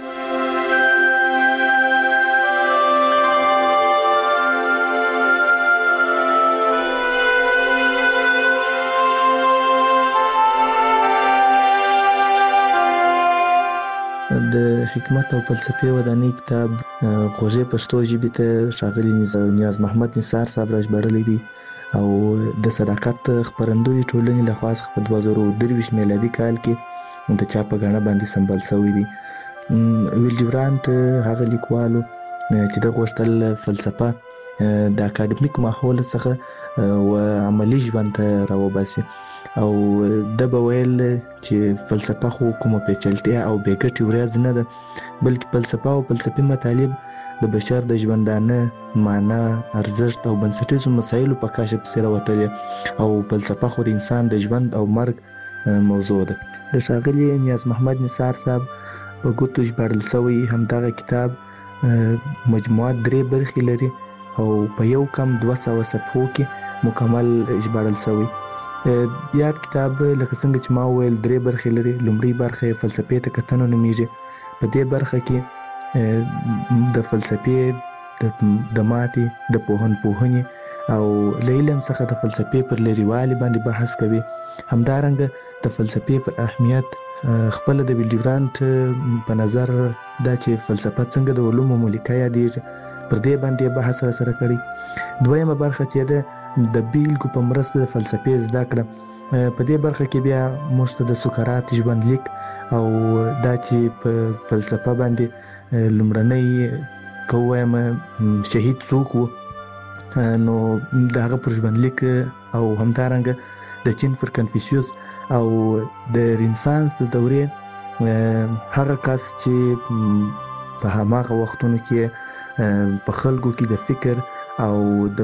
د حکمت او فلسفې ودانۍ کتاب خوږې پښتو ژبې ته ښاغلي نیاز محمد نثار صاحب راژباړلی دی او د صداقت خپرندوی ټولنې لخوا څخه په 2023 میلادي کال کې د چاپ په غاڼه باندې سمبال شوی دی. ویل ډیورانت هغه لیکوالو چې د غوښتل فلسفه د اکاډمیک ماحول څخه او عملی ژوند ته راوباسي او د بویل چې فلسفه خو کومه پیچلتیا او بیګټي ورځ نه ده، بلکې فلسفه او فلسفي مطالب د بشر د ژوندانه معنا، ارزښت او بنسټیزو مسایلو په کاشف سره وتلي او فلسفه خو د انسان د ژوند او مرګ موضوع ده. د ښاغلي نیاز محمد نثار صاحب په ګوتو ژباړل شوی همدغه کتاب مجموعه 3 برخې لري او په یو کم 200 صفحو کې مکمل ژباړل شوی. یاد کتاب لکه څنګه چې ما ویل 3 برخې لري. لومړی برخه فلسفې ته کتنه نومیږي. په دې برخه کې د فلسفې د ماتي د پوهنې او علم څخه د فلسفې پر لريوالي باندې بحث کوي. همدارنګه د فلسفې پر اهمیت خپل د ویل ډیورانت په نظر دا چې فلسفه څنګه د علومو ملکه یادېږي پر دې باندې بحث سره کړی. دویمه برخه چې ده د بیلګو په مرسته د فلسفې زده کړه. په دې برخه کې بیا موږ ته د سقراط ژوند لیک او دا چې په فلسفه باندې لومړنی کوم شهید څوک و، نو دغه پر ژوند لیک او همدارنګه د چین پر کنفوسیوس او د رنسانس د دورې هغه کس چې په هغه وختونو کې په خلکو کې د فکر او د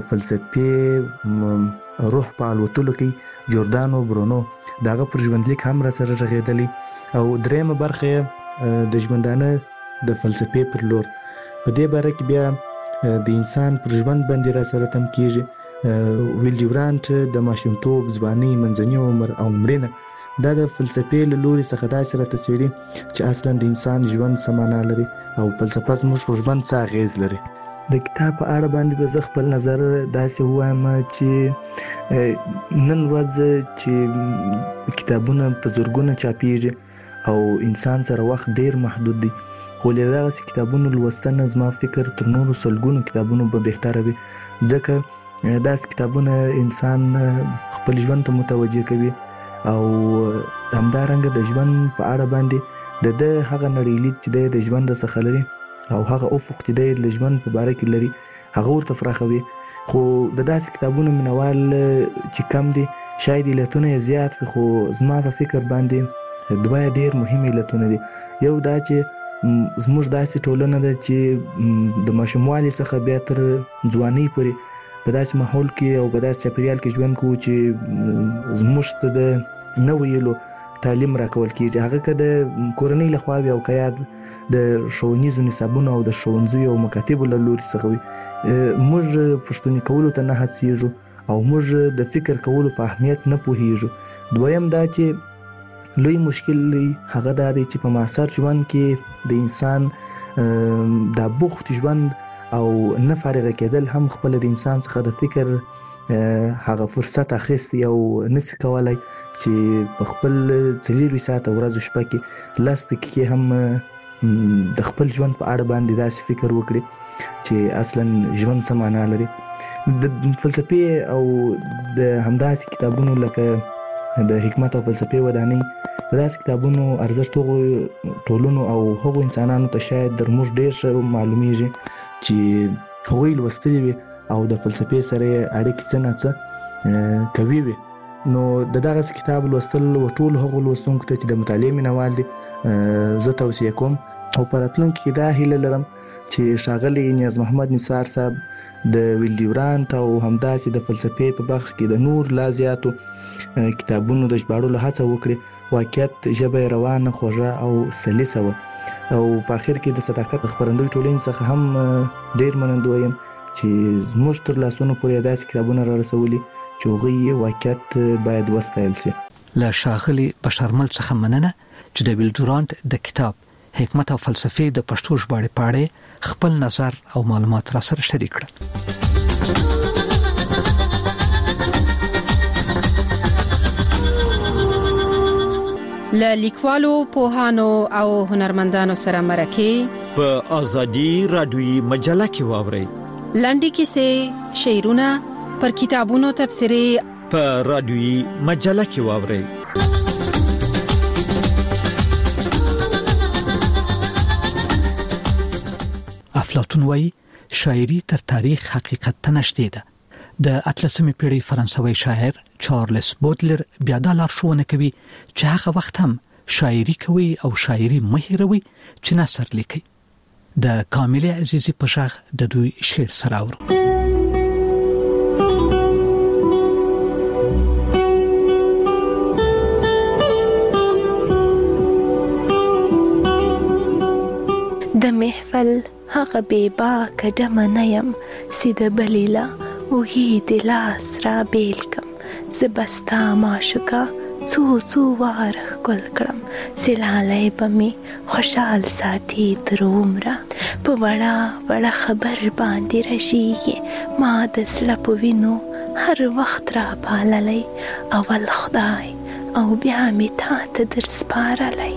فلسفې روح په الوتلو کې جوردانو برونو دغه پر ژوندلیک هم را سره رغېدلی. او دریمه برخه د ژوندانه د فلسفې پر لور. په دې باره کې بیا د انسان پر ژوند باندې را سره تم کیږي. ویل ډیورانت د ماشومتوب، ځوانۍ، منځني عمر او مړینه دا د فلسفې له لوري څخه داسې راته څېړي چې اصلا د انسان ژوند څه معنا لري او فلسفه زموږ په ژوند څه اغېز لري. د کتاب په اړه باندې به زه خپل نظر داسې ووایم چې نن ورځ چې کتابونه په زرګونه چاپیږي او انسان سره وخت ډیر محدود دی، خو له دغسې کتابونو لوستنه زما فکر تر نورو سلګونو کتابونو به بهتره وي، ځکه داسې کتابونه انسان خپل ژوند ته متوجه کوي او همدارنګه د ژوند په اړه باندې د هغه نړۍ چې د ژوند څخه لري او هغه افق چې د ژوند په باره کې لري هغه ورته پراخوي. خو د داسې کتابونو مینوال چې کم دي شاید علتونه یې زیات وي، خو زما په فکر باندې دوه ډېر مهم علتونه دي. یو دا چې زموږ داسې ټولنه ده چې د ماشوموالي څخه بیا تر ځوانۍ پورې په داسې ماحول کې او په داسې چاپېریال کې ژوند کوو چې زموږ ته د نه ویلو تعلیم راکول کېږي، هغه که د کورنۍ لخوا وي او که یا د ښوونیزو نصابونو او د ښوونځیو او مکاتبو له لوري څخه وي. موږ پوښتنې کولو ته نه هڅېږو او موږ د فکر کولو په اهمیت نه پوهېږو. دویم دا چې لوی مشکل دی هغه دا دی چې په معاصر ژوند کې د انسان دا بوخت ژوند او نه فارغه کېدل هم خپل د انسان څخه د فکر هغه فرصت اخیستی او نسی کولای چې په خپل 24 ساعته ورځ شپه کې 10 دقیقې هم د خپل ژوند په اړه باندې داسې فکر وکړي. چې اصلا ژوند څه معنا لري. د فلسفي او د همداسې کتابونو لکه د حکمت او فلسفي ودانۍ داسې کتابونو ارزښت هغو ټولنو او هغو انسانانو ته شاید در موږ ډېر ښه معلومیږي چې هغوی لوستلي وي او د فلسفې سره اړیکې څه نه څه کوي وي. نو د دغه کتاب لوستل ټول هغو لوستونکو ته چې د مطالعې مینوال دي زه توصیه کوم او په راتلونکي کې دا هیله لرم چې ښاغلی نیاز محمد نثار صاحب د ویل ډیورانټ او همداسې د فلسفې په بخش کې د نور لا زیاتو کتابونو د ژباړلو هڅه وکړي. واقعیت ژبه یې روانه، خوږه او سلیسه وه او په اخر کې د صداقت خپرندوی ټولنې څخه هم ډېر منندوی یم چې زموږ تر لاسونو پورې داسې کتابونه را رسولي چې هغوی واقعیت باید وستایل شي. له ښاغلي بشرمل څخه مننه چې د ویل ډیورانټ د کتاب حکمت او فلسفې د پښتو ژباړې په اړه خپل نظر او معلومات را سره شریک کړل. له لیکوالو، پوهانو او هنرمندانو سره مرکه په ازادي رادیوي مجله کې واوري. لنډې کیسې، شعرونه، پر کتابونو تبصرې په رادیوي مجله کې واوري. افلاطون وایي شاعري تر تاریخ حقیقت ته نږدې ده. د 18مې پیړۍ فرانسوي شاعر چارلز بودلر بیا د لارښوونه کوي چې هغه وخت هم شاعري کوي او شاعري مه هېروئ چې نثر لیکي. د کاملې عزیزي په شاخ د دوی شعر سره اورو. د محفل هغه بیبا کډمه نه یم چې د بلې له اوږې د لاس را بیل کم. زه به ستا معشوقه څو واره ښکل کړم چې لالی به مې خوشحال ساتي تر عمره. په وړه خبر باندې رژېږي ما د زړه په وینو هر وخت را پاللی. اول خدای او بیا مې تا ته در سپارلی.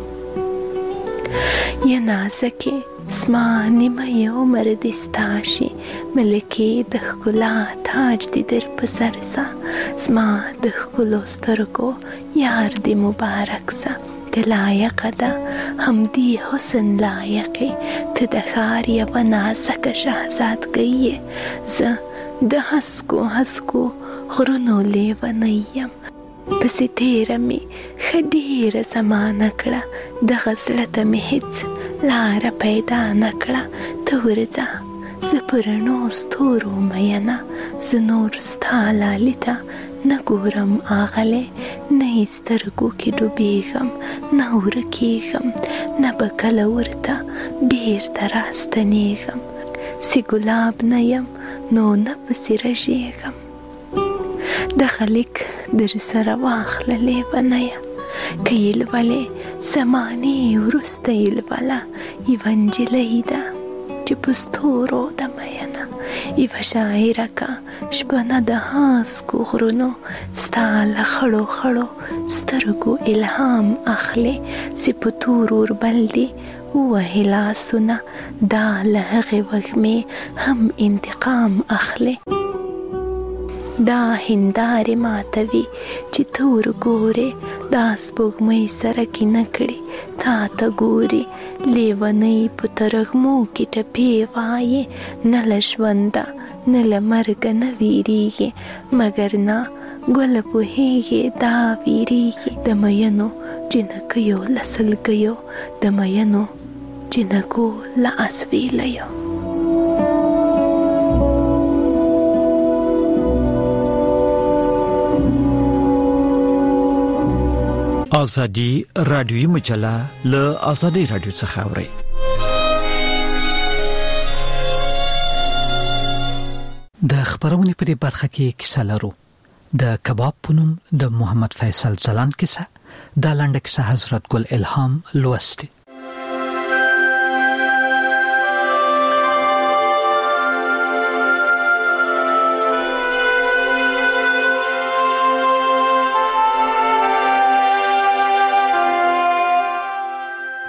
یا نازکې سما نیمه عمر دې ستا شي، ملکې د ښکلا تاج دې در په سر سه. زما د ښکلو سترګو یار دې مبارک سه. ته لایقه ده همدې حسن لایقې، ته د ښار یوه نازکه شهزادګۍ یې. زه د هسکو غرونو لیونی یم، پسې تیره مې ښه ډېره زمانه کړه. دغه زړه ته مې هېڅ لاره پیدا نه کړه. ته ورځه زه په رڼو ستورو مینه، زه نور ستا لالي ته نه ګورم آغلې. نه یې سترګو کې ډوبېږم نه ورکېږم، نه به کله ورته بېرته راستنېږم. چې ګلاب نه یم نو نه پسې رژېږم. دغه لیک در سره واخله لیونیه، که یې لولې زمانې وروسته یې لوله. یوه نجلۍ ده چې په ستورو ده مینه، یوه شاعره که شپنه د هسکو غرونو ستا له خړو سترګو الهام اخلي. چې په تور اوربل دي ووهي لاسونه، دا له هغې وږمې هم انتقام اخلي. دا هندارې ماتوي چې ته ورګورې، دا سپوږمۍ سره کینه کړي تا ته ګوري. لیونۍ په ترږمو کې ټپې وایي، نه له ژونده نه له مرګه نه ویریږي، مګر نه ګله پوهیږي دا ویریږي. د مینو جنکیو له سلګیو، د مینو جنکو له اسویلیو. ازادي رادیوي مجله له ازادي رادیو څخه اوري. د خبرونې په دې برخه کې کیسه لرو. د کباب پونم د محمد فیصل ځلان کیسه، د لنډه کیسه حضرت ګل الهام لوستي.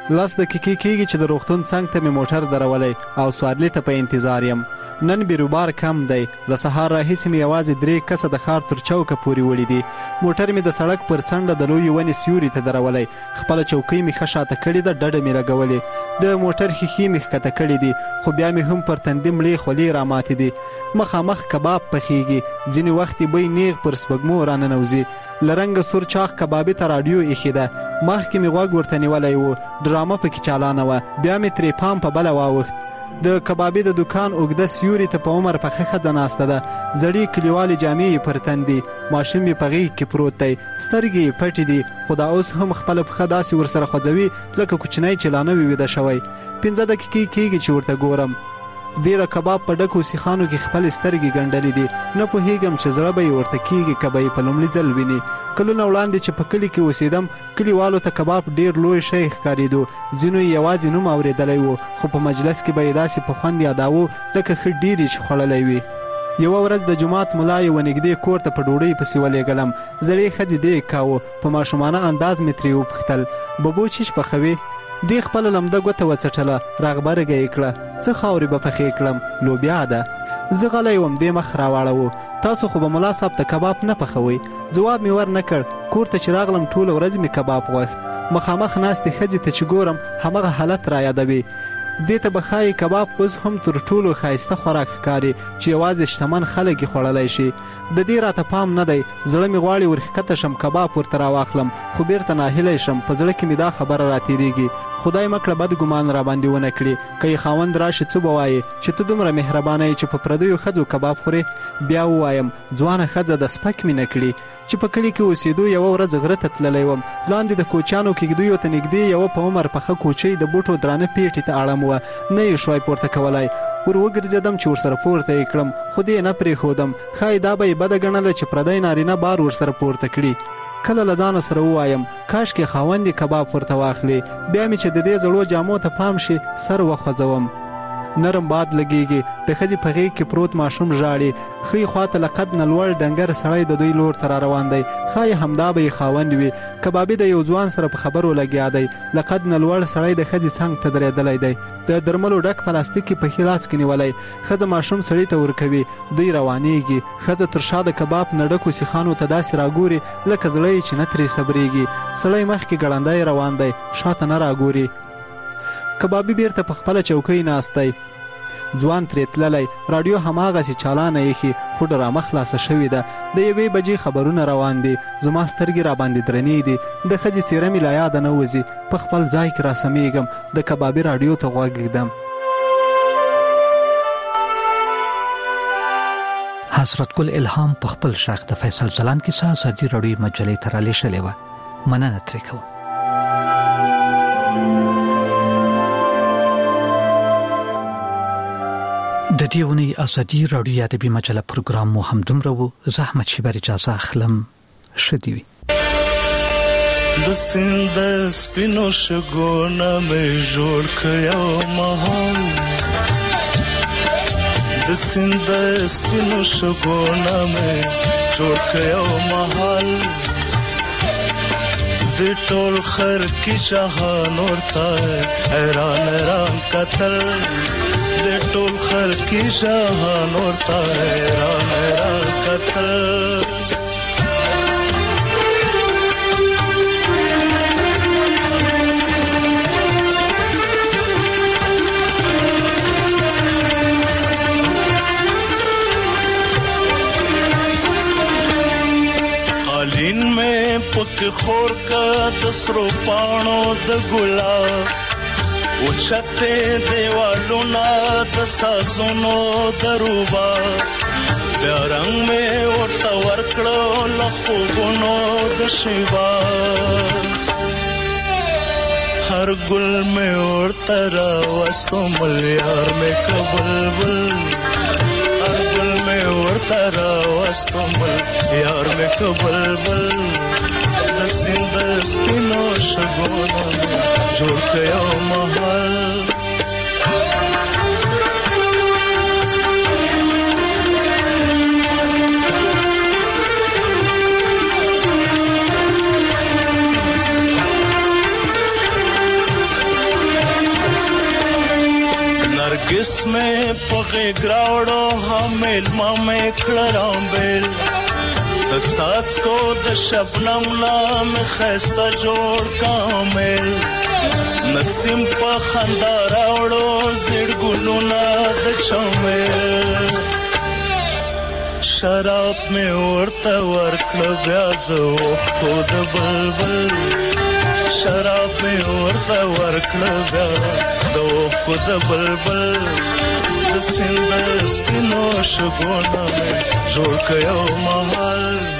10 دقیقې کېږي چې د روغتون څنګ ته مې موټر درولې او سوارلي ته په انتظار یم. نن بیروبار کم دی. له سهار راهیسې مې یوازې 3 کسه د ښار تر چوکه پورې وړي دي. موټر مې د سړک پر څنډه د لویې ونې سیوري ته درولې. خپله چوکۍ مې ښه شاته کړې ده، ډډه مې لګولې. د موټر ښیښې مې ښکته کړې دي، خو بیا مې هم پر تندي مړې خولې راماتې دي. مخامخ کباب پخېږي، ځینې وخت یې بوی نیغ پر سپږمو راننوځي. له رنګه سور چاغ کبابي ته راډیو ایښې ده. مخکې مې غوږ ورته نیولی و، ډرامه پکې چالانه وه. بیا مې ترې پام په بله واوښت. د کبابي د دکان اوږده سیوري ته په عمر پخه ښځه ناسته ده. زړې کلیوالې جامې یې پر تن دي، ماشوم یې په غېږ کې پروت دی، سترګې یې پټې دي، خو دا اوس هم خپله پښه داسې ورسره خوځوي لکه کوچنی چې لا نه وي ویده شوی. 15 دقیقې کېږي چې ورته ګورم. دې د کباب په ډکو سیخانو کې خپلې سترګې ګنډلې دي. نه پوهېږم چې زړه به یې ورته کېږي که به یې په لومړي ځل ویني. کلونه وړاندې چې په کلي کې اوسېدم، کلیوالو ته کباب ډېر لوی شی ښکارېدو. ځینو یې یوازې نوم اورېدلی و، خو په مجلس کې به یې داسې په خوند یاداوه لکه ښه ډېر یې چې خوړلی وي. یوه ورځ د جومات ملا یې ونږدې کور ته په ډوډۍ پسې ولېږلم. زړې ښځې دیګ کاوه، په ماشومانه انداز مې ترې وپوښتل: ببو چیش پخوې؟ دې خپله لمده ګوته وڅټله، راغبرګه یې کړه: څه خاورې به پخې کړم، لوبیا ده. زه غلی وم، دې مخ راواړوه: تاسو خو به ملا صاحب ته کباب نه پخوئ؟ ځواب مې ور نه کړ. کور ته چې راغلم ټوله ورځ مې کباب غوښت. مخامخ ناستې ښځې ته چې ګورم، همغه حالت را یادوي. دې ته به ښایي کباب اوس هم تر ټولو ښایسته خوراک ښکاري چې یوازې شتمن خلک یې خوړلی شي. د دې راته پام نه دی. زړه مې غواړي ورښکته شم، کباب ورته راواخلم، خو بیرته ناهیلی شم. په زړه کې مې دا خبره راتېرېږي: خدای مه کړه بد ګمان را باندې ونه کړي. که یې خاوند راشي څه به وایي چې ته دومره مهربانه یې چې په پردیو ښځو کباب خورې؟ بیا ووایم: ځوانه ښځه د سپک مې نه کړي. چې په کلي کې اوسېدو، یوه ورځ غره ته تللی وم. لاندې د کوچیانو کېږدیو ته نږدې یوه په عمر پخه کوچۍ د بوټو درانه پیټې ته اړم وه. نه یې شوای پورته کولی. ور وګرځېدم چې ورسره پورته یې کړم، خو دې نه پرېښودم. ښایي دا به یې بده ګڼله چې پردی نارینه بار ورسره پورته کړي. کله له ځانه سره ووایم: کاشکې خاوند یې کباب ورته واخلي. بیا مې چې د دې زړو جامو ته پام شي، سر وخوځوم. نرم باد لګېږي، د ښځې په غېږ کې پروت ماشوم ژاړي. ښۍ خواته له قد نه لوړ ډنګر سړی د دوی لور ته را روان دی. ښایي همدا به یې خاوند وي. کبابي د یو ځوان سره په خبرو لګیا دی. له قد نه لوړ سړی د ښځې څنګ ته درېدلی دی، د درملو ډک پلاستیک په ښي لاس کې نیولی. ښځه ماشوم سړي ته ورکوي، دوی روانېږي. ښځه تر شا د کباب نه ډکو سیخانو ته داسې راګوري لکه زړه یې چې نه ترې صبرېږي. سړی مخکې ګړندی روان دی، شاته نه راګوري. کبابي بیرته په خپله چوکۍ ناست دی. ځوان ترې تللی، راډیو هماغسې چالانه ایښي، خو ډرامه خلاصه شوې ده. د 1 بجې خبرونه روان دي. زما سترګې را باندې درنې دي. د ښځې څېره مې له یاده نه وځي. په خپل ځای کې راسمیږم. د کبابي راډیو ته غوږ ږدم. حضرت ګل الهام په خپل شاخ د فیصل ځلان کې آزادي راډیو مجلې ته رالیږلې وه. مننه ترې کوم. د دې ونې آزادي راډیو ادبي مجله پروګرام مو هم دومره و. زه احمد شیبر اجازه اخلم. ښه دې وي. د سیند سپینو شګونه مې جوړ کړو مهال، د سیند سپینو شګونه مې جوړ کړو مهال، د ټول خر کې جهان ورته حیران حیران قتل، د ټول خر کې جهان ورته حیران حیران قتل. قالین میں پک خور کا دسرو پانو د ګلاب، اوچته دیوالو نا د سازونو دروبا، بیا رنگ میں ورته ورکړو لخوبونو د شیوا، هر ګل میں ورته راوستو ملیار میں کبلبل، هر ګل میں ورته راوستو ملیار میں کبلبل، د سیند سپینو شګونو جوړ کړو محل. ګراوړو حامل ما مې کړرام بیل د ساتکو د شبنم نام خسته جوړ کامل نسیم په خندا راوړو زړ ګلونه د چمل شراب مې ورته ورکړه بیا د اوښکو د بلبل شراب مې ورته ورکړه بیا د اوښکو د بلبل د سیند سپینو شګونه مې جوړ کړ یو محل